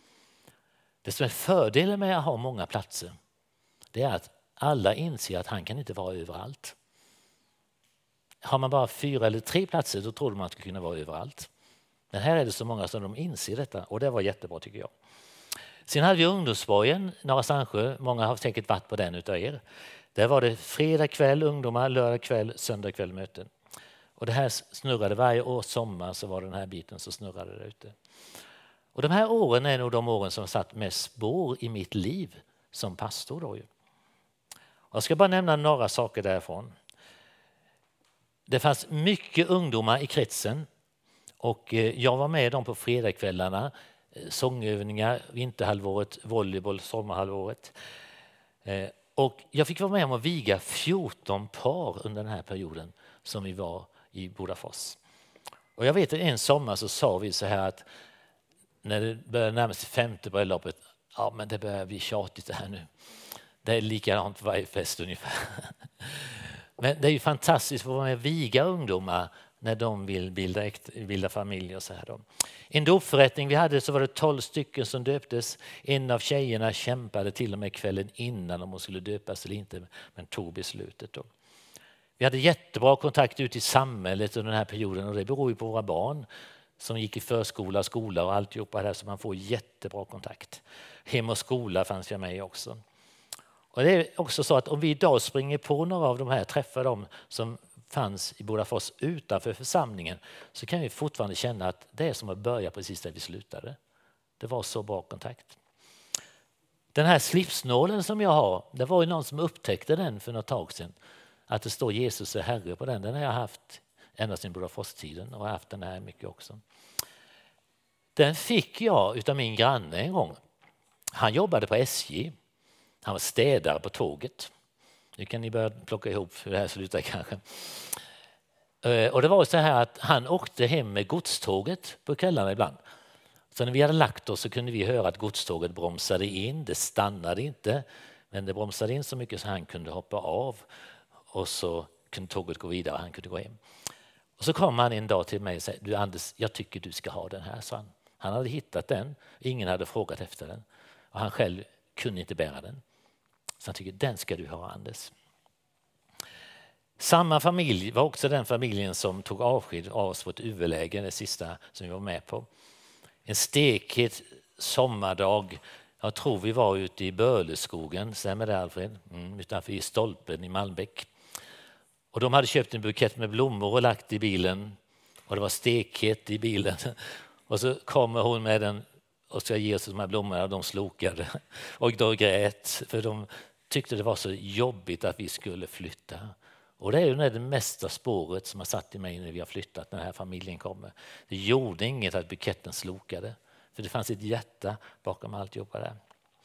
Det som är fördelen med att ha många platser, det är att alla inser att han kan inte vara överallt. Har man bara fyra eller tre platser då tror man att man ska kunna vara överallt. Men här är det så många som de inser detta och det var jättebra tycker jag. Sen hade vi ungdomsborgen, Norra Sandsjö. Många har säkert varit på den utav er. Där var det fredag kväll ungdomar, lördag kväll, söndag kväll möten. Och det här snurrade varje år, sommar så var den här biten så snurrade det ute. Och de här åren är nog de åren som satt mest spår i mitt liv som pastor då ju. Jag ska bara nämna några saker därifrån. Det fanns mycket ungdomar i kretsen Och jag var med dem på fredagskvällarna, sångövningar, vinterhalvåret, volleyboll, sommarhalvåret. Och jag fick vara med om att viga fjorton par under den här perioden som vi var i Bodafors. Och jag vet att en sommar så sa vi så här att när det började närma sig femte bröllopet, ja men det börjar bli tjatigt det här nu. Det är likadant för varje fest ungefär. Men det är ju fantastiskt att vara med och viga ungdomar när de vill bilda, äkt, bilda familj och så här då. En dopförrättning vi hade så var det tolv stycken som döptes. En av tjejerna kämpade till och med kvällen innan om hon skulle döpas eller inte, men tog beslutet då. Vi hade jättebra kontakt ut i samhället under den här perioden och det beror ju på våra barn som gick i förskola, skola och alltihopa där så man får jättebra kontakt. Hem och skola fanns jag med också. Och det är också så att om vi idag springer på några av de här, träffar dem som fanns i Bodafors utanför församlingen så kan vi fortfarande känna att det är som att börja precis där vi slutade. Det var så bra kontakt. Den här slipsnålen som jag har, det var ju någon som upptäckte den för något tag sedan. Att det står Jesus är Herre på den. Den har jag haft ända sedan Bodafors-tiden och har haft den här mycket också. Den fick jag utav min granne en gång. Han jobbade på S J. Han var städare på tåget. Nu kan ni börja plocka ihop hur det här slutar kanske. Och det var så här att han åkte hem med godståget på kvällarna ibland. Så när vi hade lagt oss så kunde vi höra att godståget bromsade in. Det stannade inte, men det bromsade in så mycket så han kunde hoppa av. Och så kunde tåget gå vidare och han kunde gå hem. Och så kom han en dag till mig och sa, du Anders, jag tycker du ska ha den här, sa han. Han hade hittat den, ingen hade frågat efter den. Och han själv kunde inte bära den. Så han tycker, den ska du ha Anders. Samma familj var också den familjen som tog avsked av oss på ett huvudläge, det sista som vi var med på. En stekhet sommardag, jag tror vi var ute i Börleskogen, stämmer det Alfred? Mm, utanför i Stolpen i Malmbäck. Och de hade köpt en bukett med blommor och lagt i bilen. Och det var stekhet i bilen. Och så kommer hon med den och ska ge oss de här blommorna och de slokade. Och då grät för de tyckte det var så jobbigt att vi skulle flytta. Och det är ju det mesta spåret som har satt i mig när vi har flyttat, när den här familjen kommer. Det gjorde inget att buketten slokade. För det fanns ett hjärta bakom alltihopa där.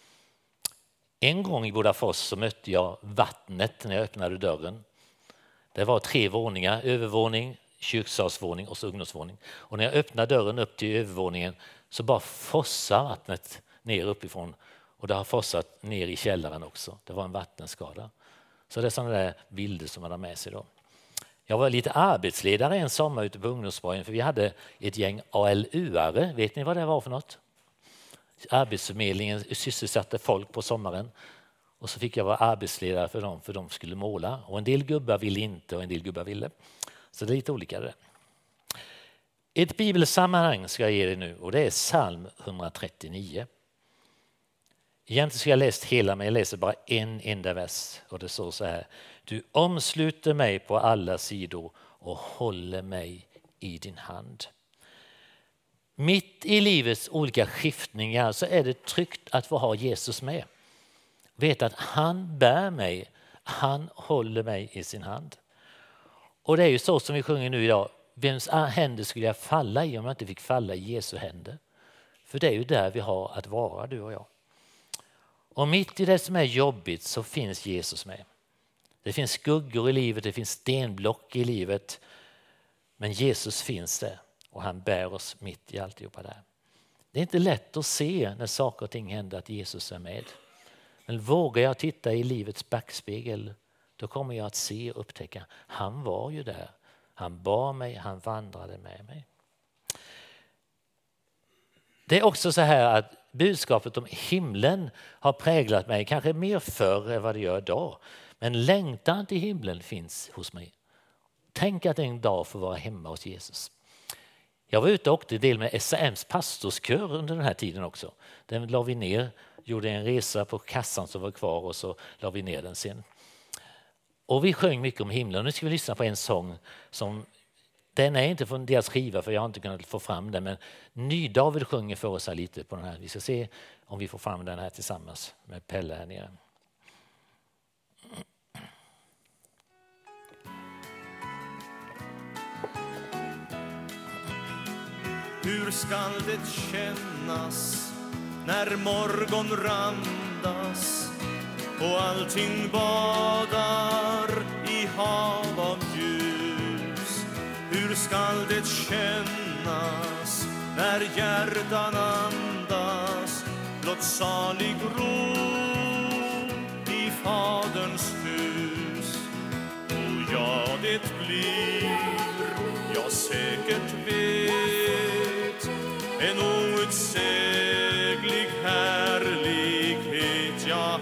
En gång i Bodafors så mötte jag vattnet när jag öppnade dörren. Det var tre våningar, övervåning, kyrksalsvåning och så ungdomsvåning. Och när jag öppnade dörren upp till övervåningen så bara fossade vattnet ner uppifrån. Och det har fossat ner i källaren också. Det var en vattenskada. Så det är sådana där bilder som man har med sig då. Jag var lite arbetsledare en sommar ute på ungdomsborgen för vi hade ett gäng A L U-are. Vet ni vad det var för något? Arbetsförmedlingen sysselsatte folk på sommaren. Och så fick jag vara arbetsledare för dem för de skulle måla. Och en del gubbar ville inte och en del gubbar ville. Så det är lite olika det. Ett bibelsammanhang ska jag ge er nu och det är psalm etthundratrettionio. Egentligen ska jag läst hela men jag läser bara en enda vers. Och det står så här. Du omsluter mig på alla sidor och håller mig i din hand. Mitt i livets olika skiftningar så är det tryggt att få ha Jesus med. Vet att han bär mig, han håller mig i sin hand. Och det är ju så som vi sjunger nu idag. Vems händer skulle jag falla i om jag inte fick falla i Jesu händer? För det är ju där vi har att vara, du och jag. Och mitt i det som är jobbigt så finns Jesus med. Det finns skuggor i livet, det finns stenblock i livet. Men Jesus finns där och han bär oss mitt i alltihopa där. Det är inte lätt att se när saker och ting händer att Jesus är med. Men vågar jag titta i livets backspegel, då kommer jag att se och upptäcka. Han var ju där. Han bar mig, han vandrade med mig. Det är också så här att budskapet om himlen har präglat mig, kanske mer förr än vad det gör idag. Men längtan till himlen finns hos mig. Tänk att en dag få vara hemma hos Jesus. Jag var ute och åkte del med S A M:s pastorskör under den här tiden också. Den la vi ner, gjorde en resa på kassan som var kvar och så la vi ner den sen. Och vi sjöng mycket om himlen. Nu ska vi lyssna på en sång som, den är inte från deras skiva för jag har inte kunnat få fram den. Men Ny-David sjunger för oss här lite på den här. Vi ska se om vi får fram den här tillsammans med Pelle här nere. Hur skall det kännas när morgon randas och allting badar i hav av ljus? Hur skall det kännas när hjärtan andas blott salig ro i Faderns hus? Och ja, det blir, jag säkert vet, en outsäglig härlighet, ja,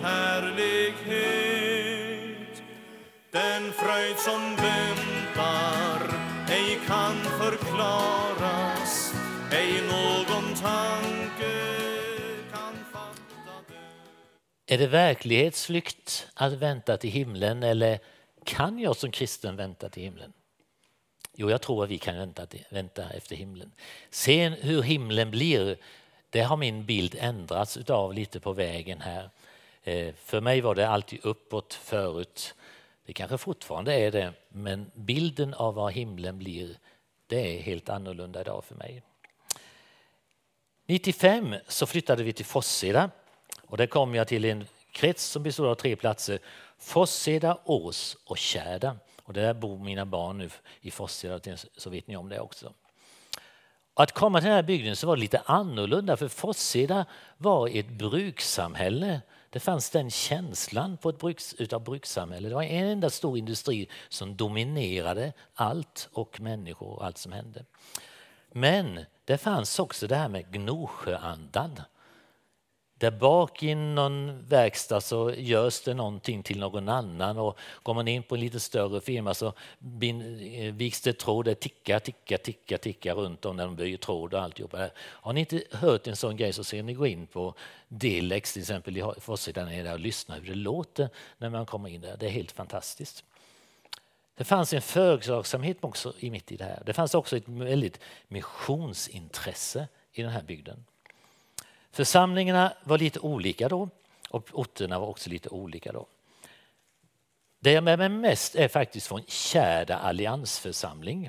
härlighet. Den fröjd som väntar ej kan förklaras, ej någon tanke kan fatta det. Är det verklighetsflykt att vänta till himlen, eller kan jag som kristen vänta till himlen? Jo, jag tror att vi kan vänta, till, vänta efter himlen. Sen hur himlen blir, det har min bild ändrats utav lite på vägen här. Eh, för mig var det alltid uppåt förut. Det kanske fortfarande är det, men bilden av vad himlen blir, det är helt annorlunda idag för mig. nittiofem så flyttade vi till Forsheda, och där kom jag till en krets som bestod av tre platser: Forsheda, Ås och Kärda. Och där bor mina barn nu i Forsheda, så vet ni om det också. Att komma till den här bygden så var det lite annorlunda, för Forsheda var ett brukssamhälle. Det fanns den känslan på ett bruks, utav brukssamhälle. Det var en enda stor industri som dominerade allt och människor och allt som hände. Men det fanns också det här med Gnosjöandan. Där bak i någon verkstad så görs det någonting till någon annan, och går man in på en lite större firma så viks det tråd, det tickar, tickar, tickar, tickar runt om när de böjer tråd och alltihop. Har ni inte hört en sån grej så ser ni gå in på Delex till exempel i Forsheda och lyssna hur det låter när man kommer in där. Det är helt fantastiskt. Det fanns en företagsamhet också i mitt i det här. Det fanns också ett väldigt missionsintresse i den här bygden. Församlingarna var lite olika då, och orterna var också lite olika då. Det jag med mig mest är faktiskt från Kärda alliansförsamling.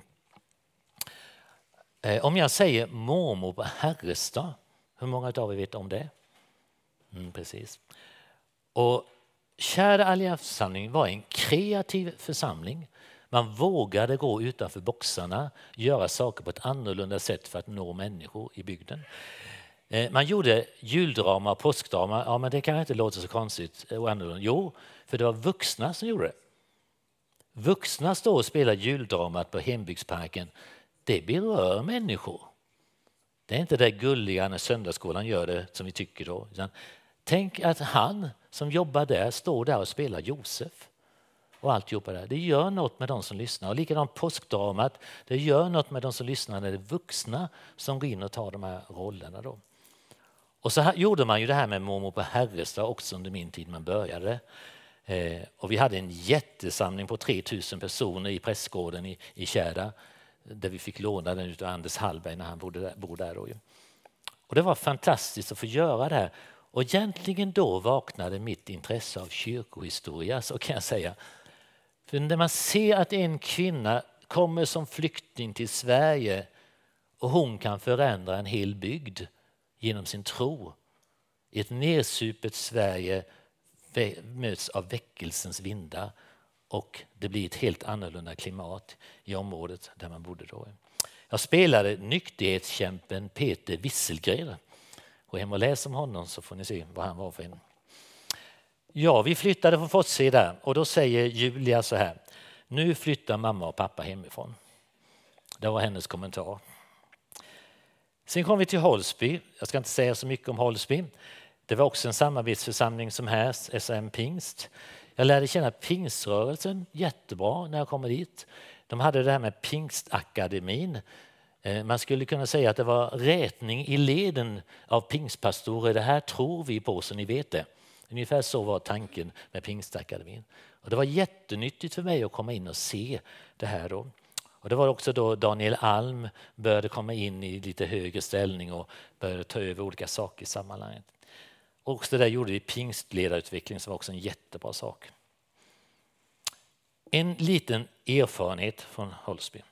Om jag säger mormor på Herrestad, hur många av er vet om det? Mm, precis. Och Kärda alliansförsamling var en kreativ församling. Man vågade gå utanför boxarna, göra saker på ett annorlunda sätt för att nå människor i bygden. Man gjorde juldrama och påskdrama. Ja, men det kan inte låta så konstigt och annorlunda. Jo, för det var vuxna som gjorde det. Vuxna står och spelar juldramat på hembygdsparken. Det berör människor. Det är inte det gulliga när söndagsskolan gör det som vi tycker då. Utan tänk att han som jobbar där står där och spelar Josef. Och alltihopa där. Det gör något med de som lyssnar. Och likadant påskdramat. Det gör något med de som lyssnar när det är vuxna som går in och tar de här rollerna då. Och så här gjorde man ju det här med mormor på Herrestad också under min tid man började. Eh, och vi hade en jättesamling på tre tusen personer i prästgården i, i Kärda. Där vi fick låna den utav Anders Hallberg när han bodde där. Bodde där då ju. Och det var fantastiskt att få göra det här. Och egentligen då vaknade mitt intresse av kyrkohistoria, så kan jag säga. För när man ser att en kvinna kommer som flykting till Sverige och hon kan förändra en hel bygd genom sin tro. I ett nedsupet Sverige möts av väckelsens vindar och det blir ett helt annorlunda klimat i området där man bodde då. Jag spelade nykterhetskämpen Peter Wisselgren. Gå hem och läs om honom så får ni se vad han var för en. Ja, vi flyttade från Forsheda och då säger Julia så här: nu flyttar mamma och pappa hemifrån. Det var hennes kommentar. Sen kom vi till Holsby. Jag ska inte säga så mycket om Holsby. Det var också en samarbetsförsamling som här, S M Pingst. Jag lärde känna pingströrelsen jättebra när jag kom dit. De hade det här med Pingstakademin. Man skulle kunna säga att det var rätning i leden av pingstpastorer. Det här tror vi på, så ni vet det. Ungefär så var tanken med Pingstakademin. Och det var jättenyttigt för mig att komma in och se det här då. Och det var också då Daniel Alm började komma in i lite högre ställning och började ta över olika saker i sammanhanget. Och också det där gjorde vi pingstledarutveckling som var också en jättebra sak. En liten erfarenhet från Holsby.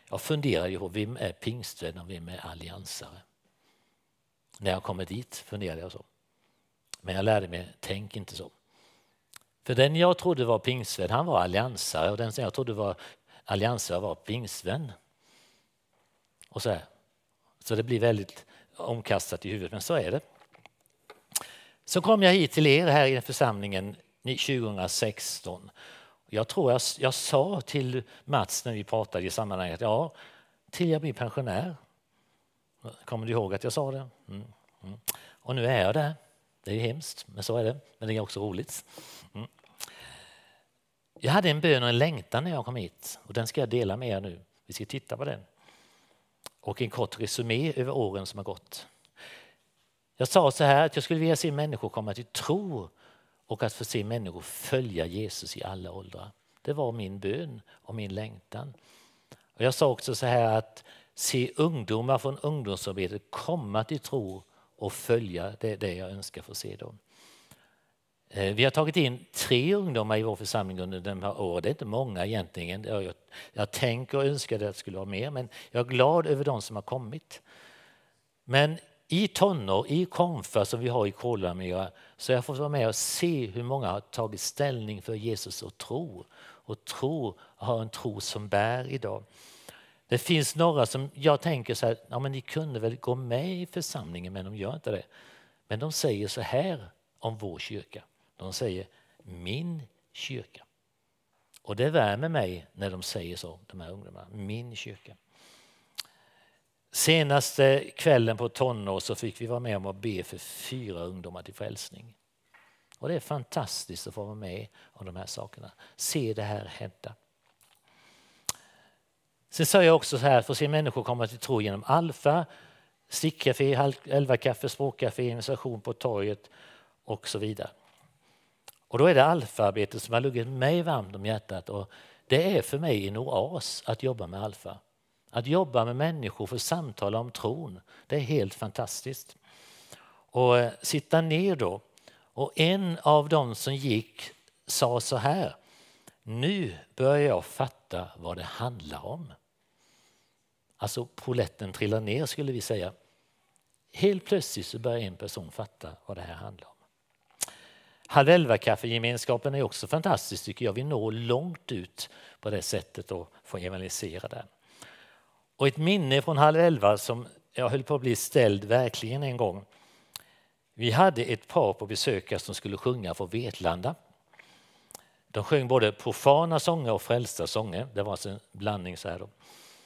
Jag funderade ju på vem är pingstvän och vem är alliansare. När jag kommer dit funderade jag så. Men jag lärde mig, tänk inte så. För den jag trodde var pingstvän, han var alliansare. Och den som jag trodde var alliansare var pingstvän. Och så här. Så det blir väldigt omkastat i huvudet, men så är det. Så kom jag hit till er här i församlingen tjugohundrasexton. Jag tror jag, jag sa till Mats när vi pratade i sammanhanget, ja, till jag blir pensionär. Kommer du ihåg att jag sa det? Mm. Mm. Och nu är jag där. Det är hemskt, men så är det. Men det är också roligt. Mm. Jag hade en bön och en längtan när jag kom hit. Och den ska jag dela med er nu. Vi ska titta på den. Och en kort resumé över åren som har gått. Jag sa så här att jag skulle vilja se människor komma till tro och att få se människor följa Jesus i alla åldrar. Det var min bön och min längtan. Och jag sa också så här att se ungdomar från ungdomsarbetet komma till tro och följa det, det jag önskar få se dem. Vi har tagit in tre ungdomar i vår församling under de här åren. Det är inte många egentligen. Jag, jag tänker och önskar att det skulle vara mer, men jag är glad över de som har kommit. Men i tonår, i konfa som vi har i Kollamyra, så jag får vara med och se hur många har tagit ställning för Jesus och tro. Och tro har en tro som bär idag. Det finns några som jag tänker så här, ja men ni kunde väl gå med i församlingen, men de gör inte det. Men de säger så här om vår kyrka. De säger min kyrka. Och det värmer mig när de säger så, de här ungdomarna. Min kyrka. Senaste kvällen på tonår så fick vi vara med om att be för fyra ungdomar till frälsning. Och det är fantastiskt att få vara med om de här sakerna. Se det här hända. Sen sa jag också så här, för att se människor komma till tro genom Alfa, stickcafé, elva kaffe, språkcafé, initiation på torget och så vidare. Och då är det Alfa-arbetet som har luggit mig varmt om hjärtat. Och det är för mig en oas att jobba med Alfa. Att jobba med människor för att samtala om tron. Det är helt fantastiskt. Och sitta ner då. Och en av dem som gick sa så här. Nu börjar jag fatta vad det handlar om. Alltså poletten trillar ner skulle vi säga. Helt plötsligt så börjar en person fatta vad det här handlar om. Halv elva kaffegemenskapen är också fantastisk tycker jag. Vi når långt ut på det sättet och får evangelisera där. Och ett minne från halv elva som jag höll på att bli ställd verkligen en gång. Vi hade ett par på besökare som skulle sjunga för Vetlanda. De sjöng både profana sånger och frälsta sånger. Det var alltså en blandning så här då.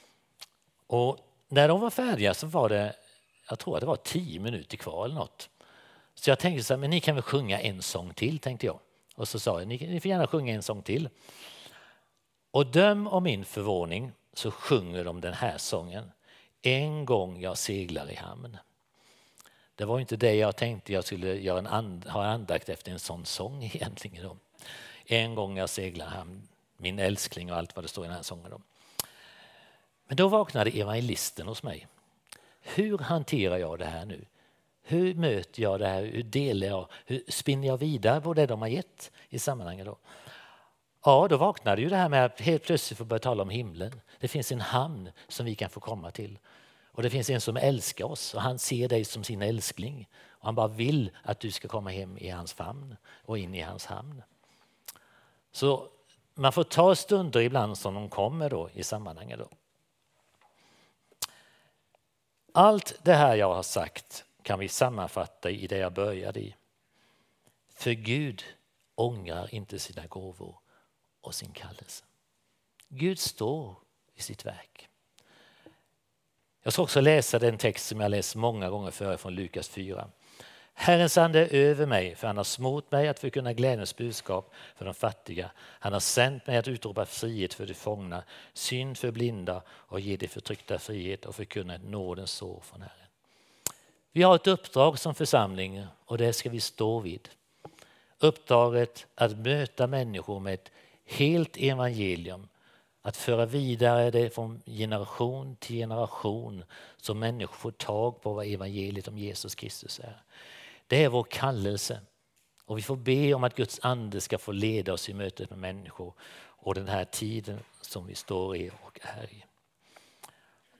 Och när de var färdiga så var det, jag tror att det var tio minuter kvar eller något. Så jag tänkte så här, men ni kan väl sjunga en sång till, tänkte jag. Och så sa jag, ni, ni får gärna sjunga en sång till. Och döm om min förvåning så sjunger de den här sången. En gång jag seglar i hamn. Det var inte det jag tänkte jag skulle göra en and, ha andakt efter en sån sång egentligen. Då. En gång jag seglar i hamn, min älskling och allt vad det står i den här sången. Då. Men då vaknade evangelisten hos mig. Hur hanterar jag det här nu? Hur möter jag det här? Hur delar jag? Hur spinner jag vidare på det de har gett i sammanhanget då? Ja, då vaknade ju det här med att helt plötsligt få börja tala om himlen. Det finns en hamn som vi kan få komma till. Och det finns en som älskar oss och han ser dig som sin älskling. Och han bara vill att du ska komma hem i hans famn och in i hans hamn. Så man får ta stunder ibland som de kommer då i sammanhanget då. Allt det här jag har sagt kan vi sammanfatta i det jag började i. För Gud ångrar inte sina gåvor och sin kallelse. Gud står i sitt verk. Jag ska också läsa den text som jag läst många gånger förr från Lukas fyra. Herrens ande är över mig, för han har smort mig att förkunna glädjens budskap för de fattiga. Han har sänt mig att utropa frihet för de fångna, synd för blinda och ge de förtryckta frihet och förkunna ett nådens år från Herren. Vi har ett uppdrag som församling och det ska vi stå vid. Uppdraget att möta människor med ett helt evangelium. Att föra vidare det från generation till generation så människor får tag på vad evangeliet om Jesus Kristus är. Det är vår kallelse och vi får be om att Guds ande ska få leda oss i mötet med människor och den här tiden som vi står i och är i.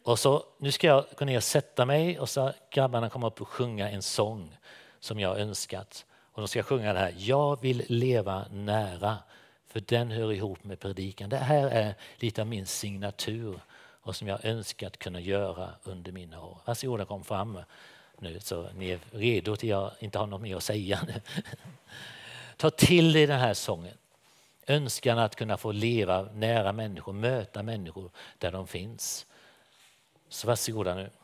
Och så, nu ska jag gå ner och sätta mig och så grabbarna kommer upp och sjunga en sång som jag önskat. Och de ska sjunga det här, jag vill leva nära, för den hör ihop med predikan. Det här är lite av min signatur och som jag önskat kunna göra under mina år. Varsågoda, kom fram nu så ni är redo till jag inte har något mer att säga. Ta till i den här sången. Önskan att kunna få leva nära människor, möta människor där de finns. Så varsågoda nu.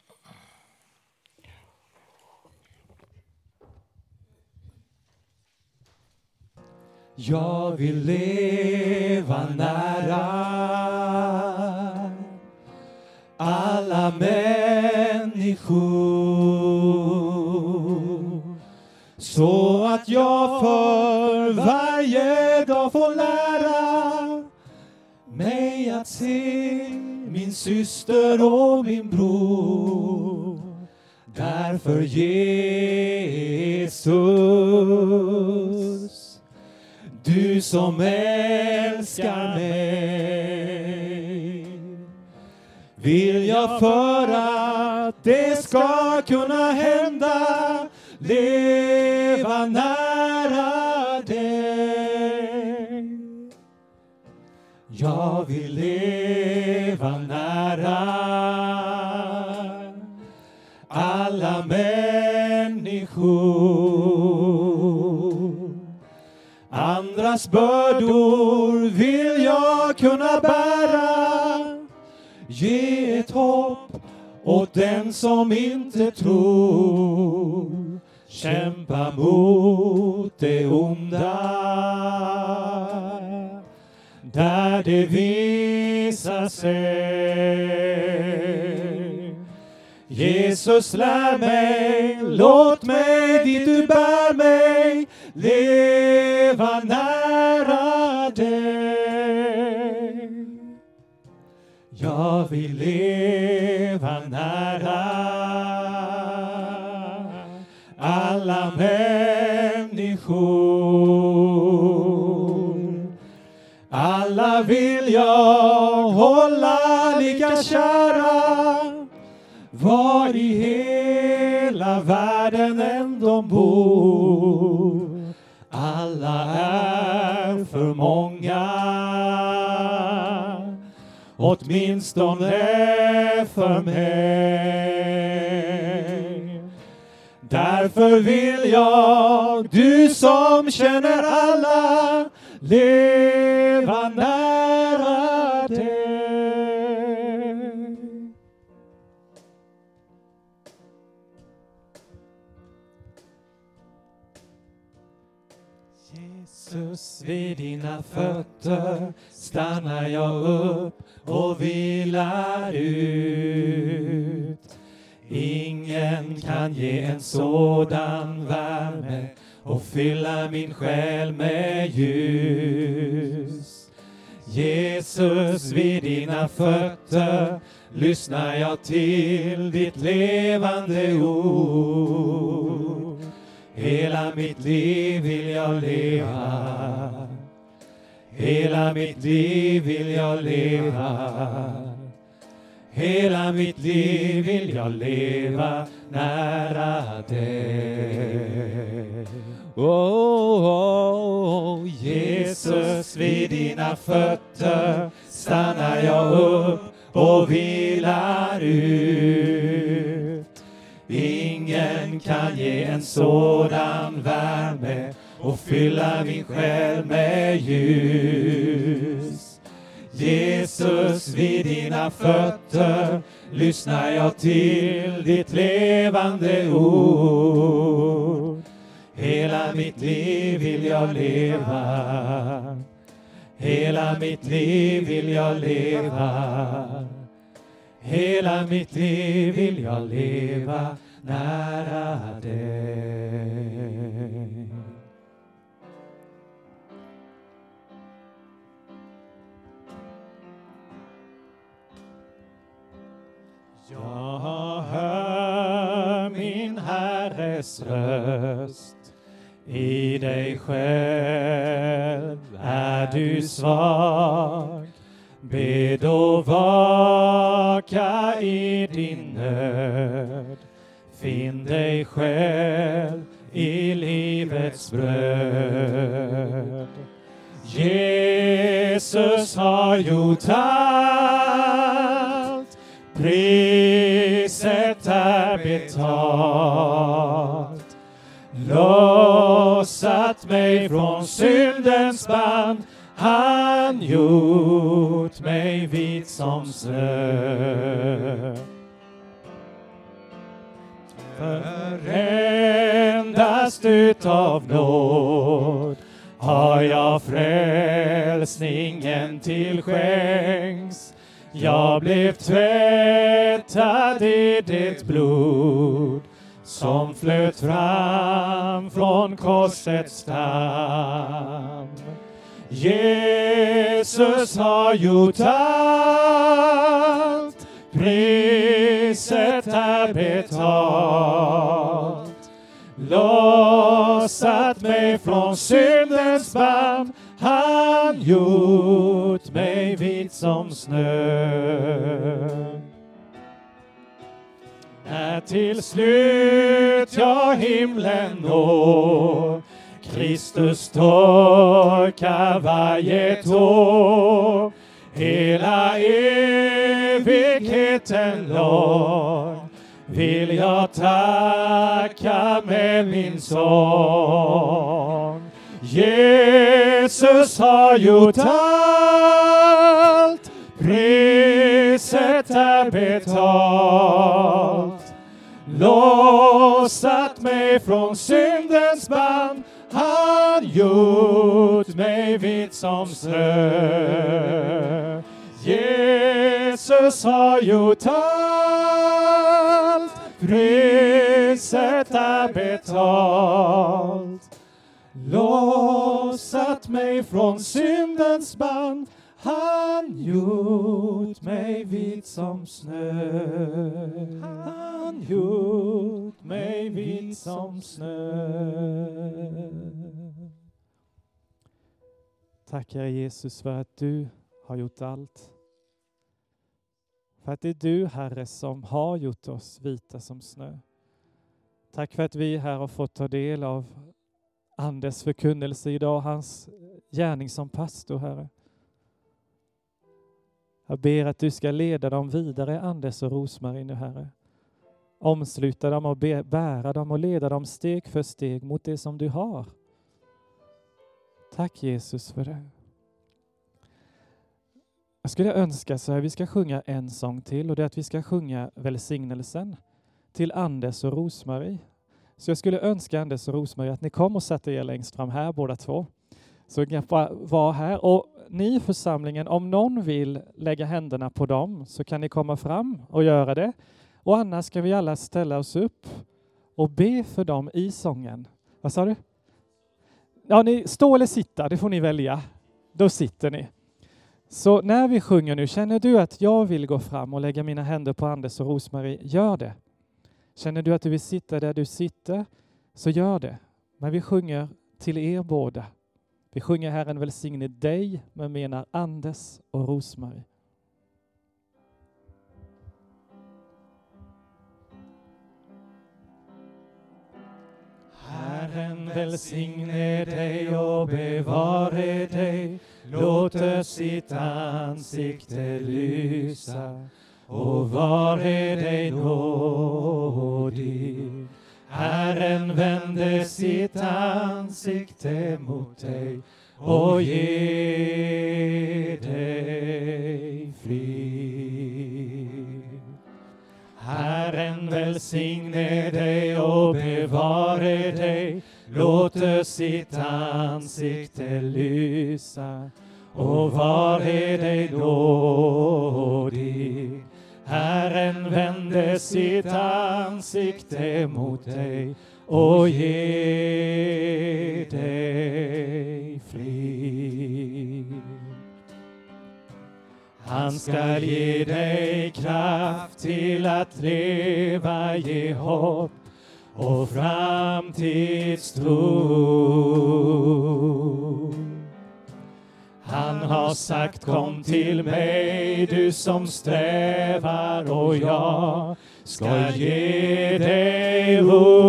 Jag vill leva nära alla människor, så att jag för varje dag får lära mig att se min syster och min bror. Därför Jesus, du som älskar mig, vill jag för att det ska kunna hända leva nära dig. Jag vill leva nära alla människor. Andras bördor vill jag kunna bära. Ge ett hopp åt den som inte tror. Kämpa mot det onda där det visar sig. Jesus, lär mig, låt mig dit du bär mig, leva nära dig. Jag vill leva nära alla människor. Alla vill jag hålla lika kära, var i hela världen än de bor. Alla är för många, åtminstone för mig. Därför vill jag, du som känner alla, leva nära dig. Jesus, vid dina fötter stannar jag upp och vilar ut. Ingen kan ge en sådan värme och fylla min själ med ljus. Jesus, vid dina fötter lyssnar jag till ditt levande ord. Hela mitt liv vill jag leva, hela mitt liv vill jag leva, hela mitt liv vill jag leva nära dig. Oh, oh, oh, Jesus, vid dina fötter stannar jag upp och vilar ut. Ingen kan ge en sådan värme och fylla min själ med ljus. Jesus, vid dina fötter lyssnar jag till ditt levande ord. Hela mitt liv vill jag leva, hela mitt liv vill jag leva, hela mitt liv vill jag leva nära dig. Jag hör min Herres röst, i dig själv är du svag. Be då vaka din nöd. Finn dig själv i livets bröd. Jesus har gjort allt, priset är betalt. Lossat mig från syndens band, han gjort mig vit som snö. För endast utav nåd har jag frälsningen till skänks. Jag blev tvättad i det blod som flöt fram från korsets stam. Jesus har gjort allt, priset är betalt. Lossat mig från syndens band, han gjort mig vit som snö. När till slut jag himlen når, Kristus torkar varje tår, hela evigheten lång vill jag tacka med min sång. Jesus har gjort allt, priset är betalt. Lossat mig från syndens band, han gjort mig vit som snö. Jesus har gjort allt, priset är betalt. Lossat mig från syndens band, han gjort mig vit som snö. Han gjort mig vit som snö. Tack Herre Jesus för att du har gjort allt. För att det är du Herre som har gjort oss vita som snö. Tack för att vi här har fått ta del av Anders förkunnelse idag, hans gärning som pastor Herre. Jag ber att du ska leda dem vidare, Anders och Rosmarie nu Herre. Omsluta dem och be, bära dem och leda dem steg för steg mot det som du har. Tack Jesus för det. Jag skulle önska så här, vi ska sjunga en sång till, och det är att vi ska sjunga välsignelsen till Anders och Rosmarie. Så jag skulle önska Anders och Rosmarie att ni kom och sätter er längst fram här båda två. Så ni kan bara vara här. Och ni i församlingen, om någon vill lägga händerna på dem så kan ni komma fram och göra det. Och annars ska vi alla ställa oss upp och be för dem i sången. Vad sa du? Ja, ni stå eller sitta, det får ni välja. Då sitter ni. Så när vi sjunger nu, känner du att jag vill gå fram och lägga mina händer på Anders och Rosmarie, gör det. Känner du att du vill sitta där du sitter, så gör det. Men vi sjunger till er båda. Vi sjunger Herren välsigne dig, men menar Anders och Rosmarie. Herren välsigne dig och bevare dig, låter sitt ansikte lysa och vare dig nådig. Herren vände sitt ansikte mot dig och ge dig frid. Herren välsigne dig och bevare dig, låter sitt ansikte lysa och vare dig nådig. Herren vände sitt ansikte mot dig och ge dig frid. Han skall ge dig kraft till att leva, ge hopp och framtidstro. Han har sagt kom till mig du som strävar och jag ska ge dig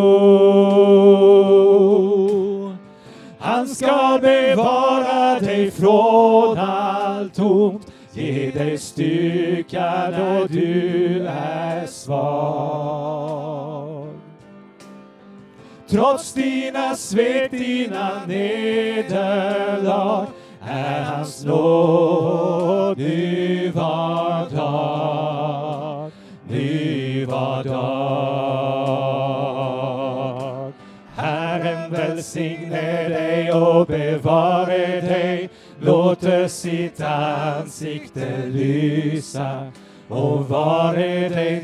ro. Han ska bevara dig från allt ont, ge dig styrka då du är svag. Trots dina svek, dina nederlag är hans nåd nu var dag, nu var dag. Herren välsigne dig och bevare dig, låter sitt ansikte lysa och vare dig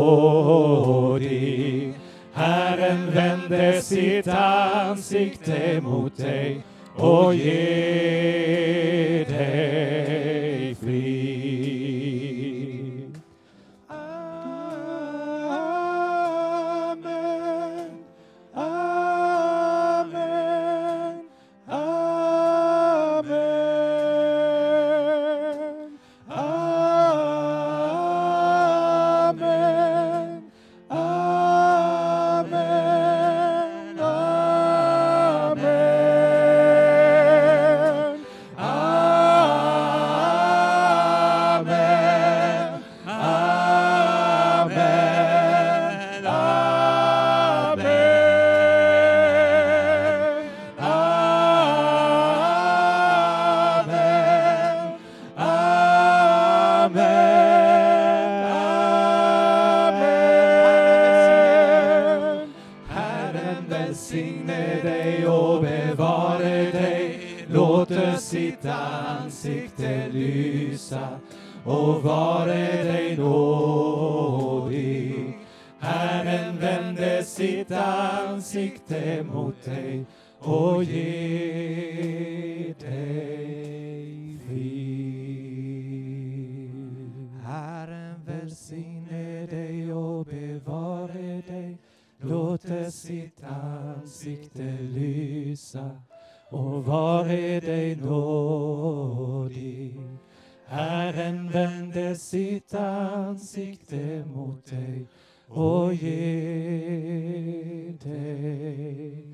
nådig. Herren vände sitt ansikte mot dig och ge dig frid. Amen, amen, amen, amen, amen, amen. välsigne dig och bevare dig, låter sitt ansikte lysa och vare dig nådig. Herren vände sitt ansikte mot dig och ge dig frid. Herren välsigne dig och bevare dig, låter sitt ansikte lysa och vare dig nådig. Herren vände sitt ansikte mot dig och ge dig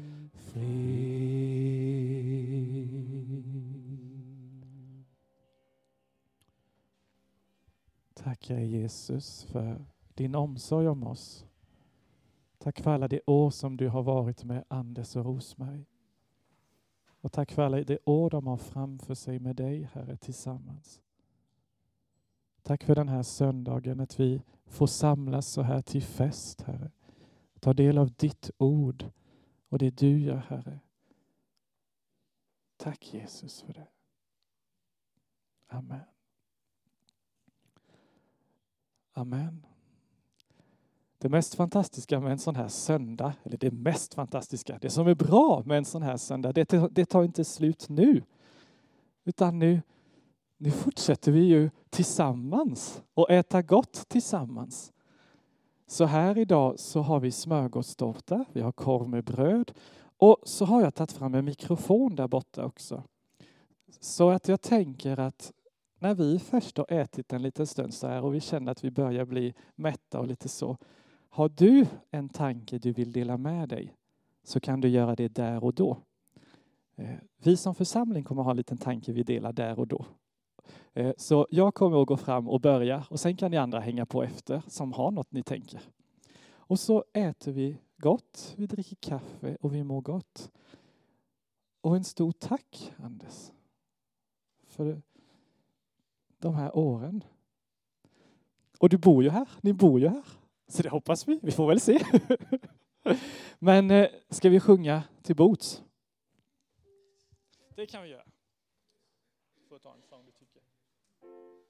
frid. Tack Herre Jesus för din omsorg om oss. Tack för alla de år som du har varit med Anders och Rosmarie. Och tack för alla de år de har framför sig med dig, Herre, tillsammans. Tack för den här söndagen att vi får samlas så här till fest, Herre. Ta del av ditt ord och det du gör, Herre. Tack Jesus för det. Amen. Amen. Det mest fantastiska med en sån här söndag, eller det mest fantastiska, det som är bra med en sån här söndag, det, det tar inte slut nu. Utan nu, nu fortsätter vi ju tillsammans och äta gott tillsammans. Så här idag så har vi smörgåstårta, vi har korv med bröd och så har jag tagit fram en mikrofon där borta också. Så att jag tänker att när vi först har ätit en liten stund så här och vi känner att vi börjar bli mätta och lite så. Har du en tanke du vill dela med dig så kan du göra det där och då. Vi som församling kommer ha en liten tanke vi delar där och då. Så jag kommer att gå fram och börja och sen kan ni andra hänga på efter som har något ni tänker. Och så äter vi gott, vi dricker kaffe och vi mår gott. Och en stor tack Anders för de här åren. Och du bor ju här, ni bor ju här. Så det hoppas vi, vi får väl se. Men ska vi sjunga till bots? Det kan vi göra.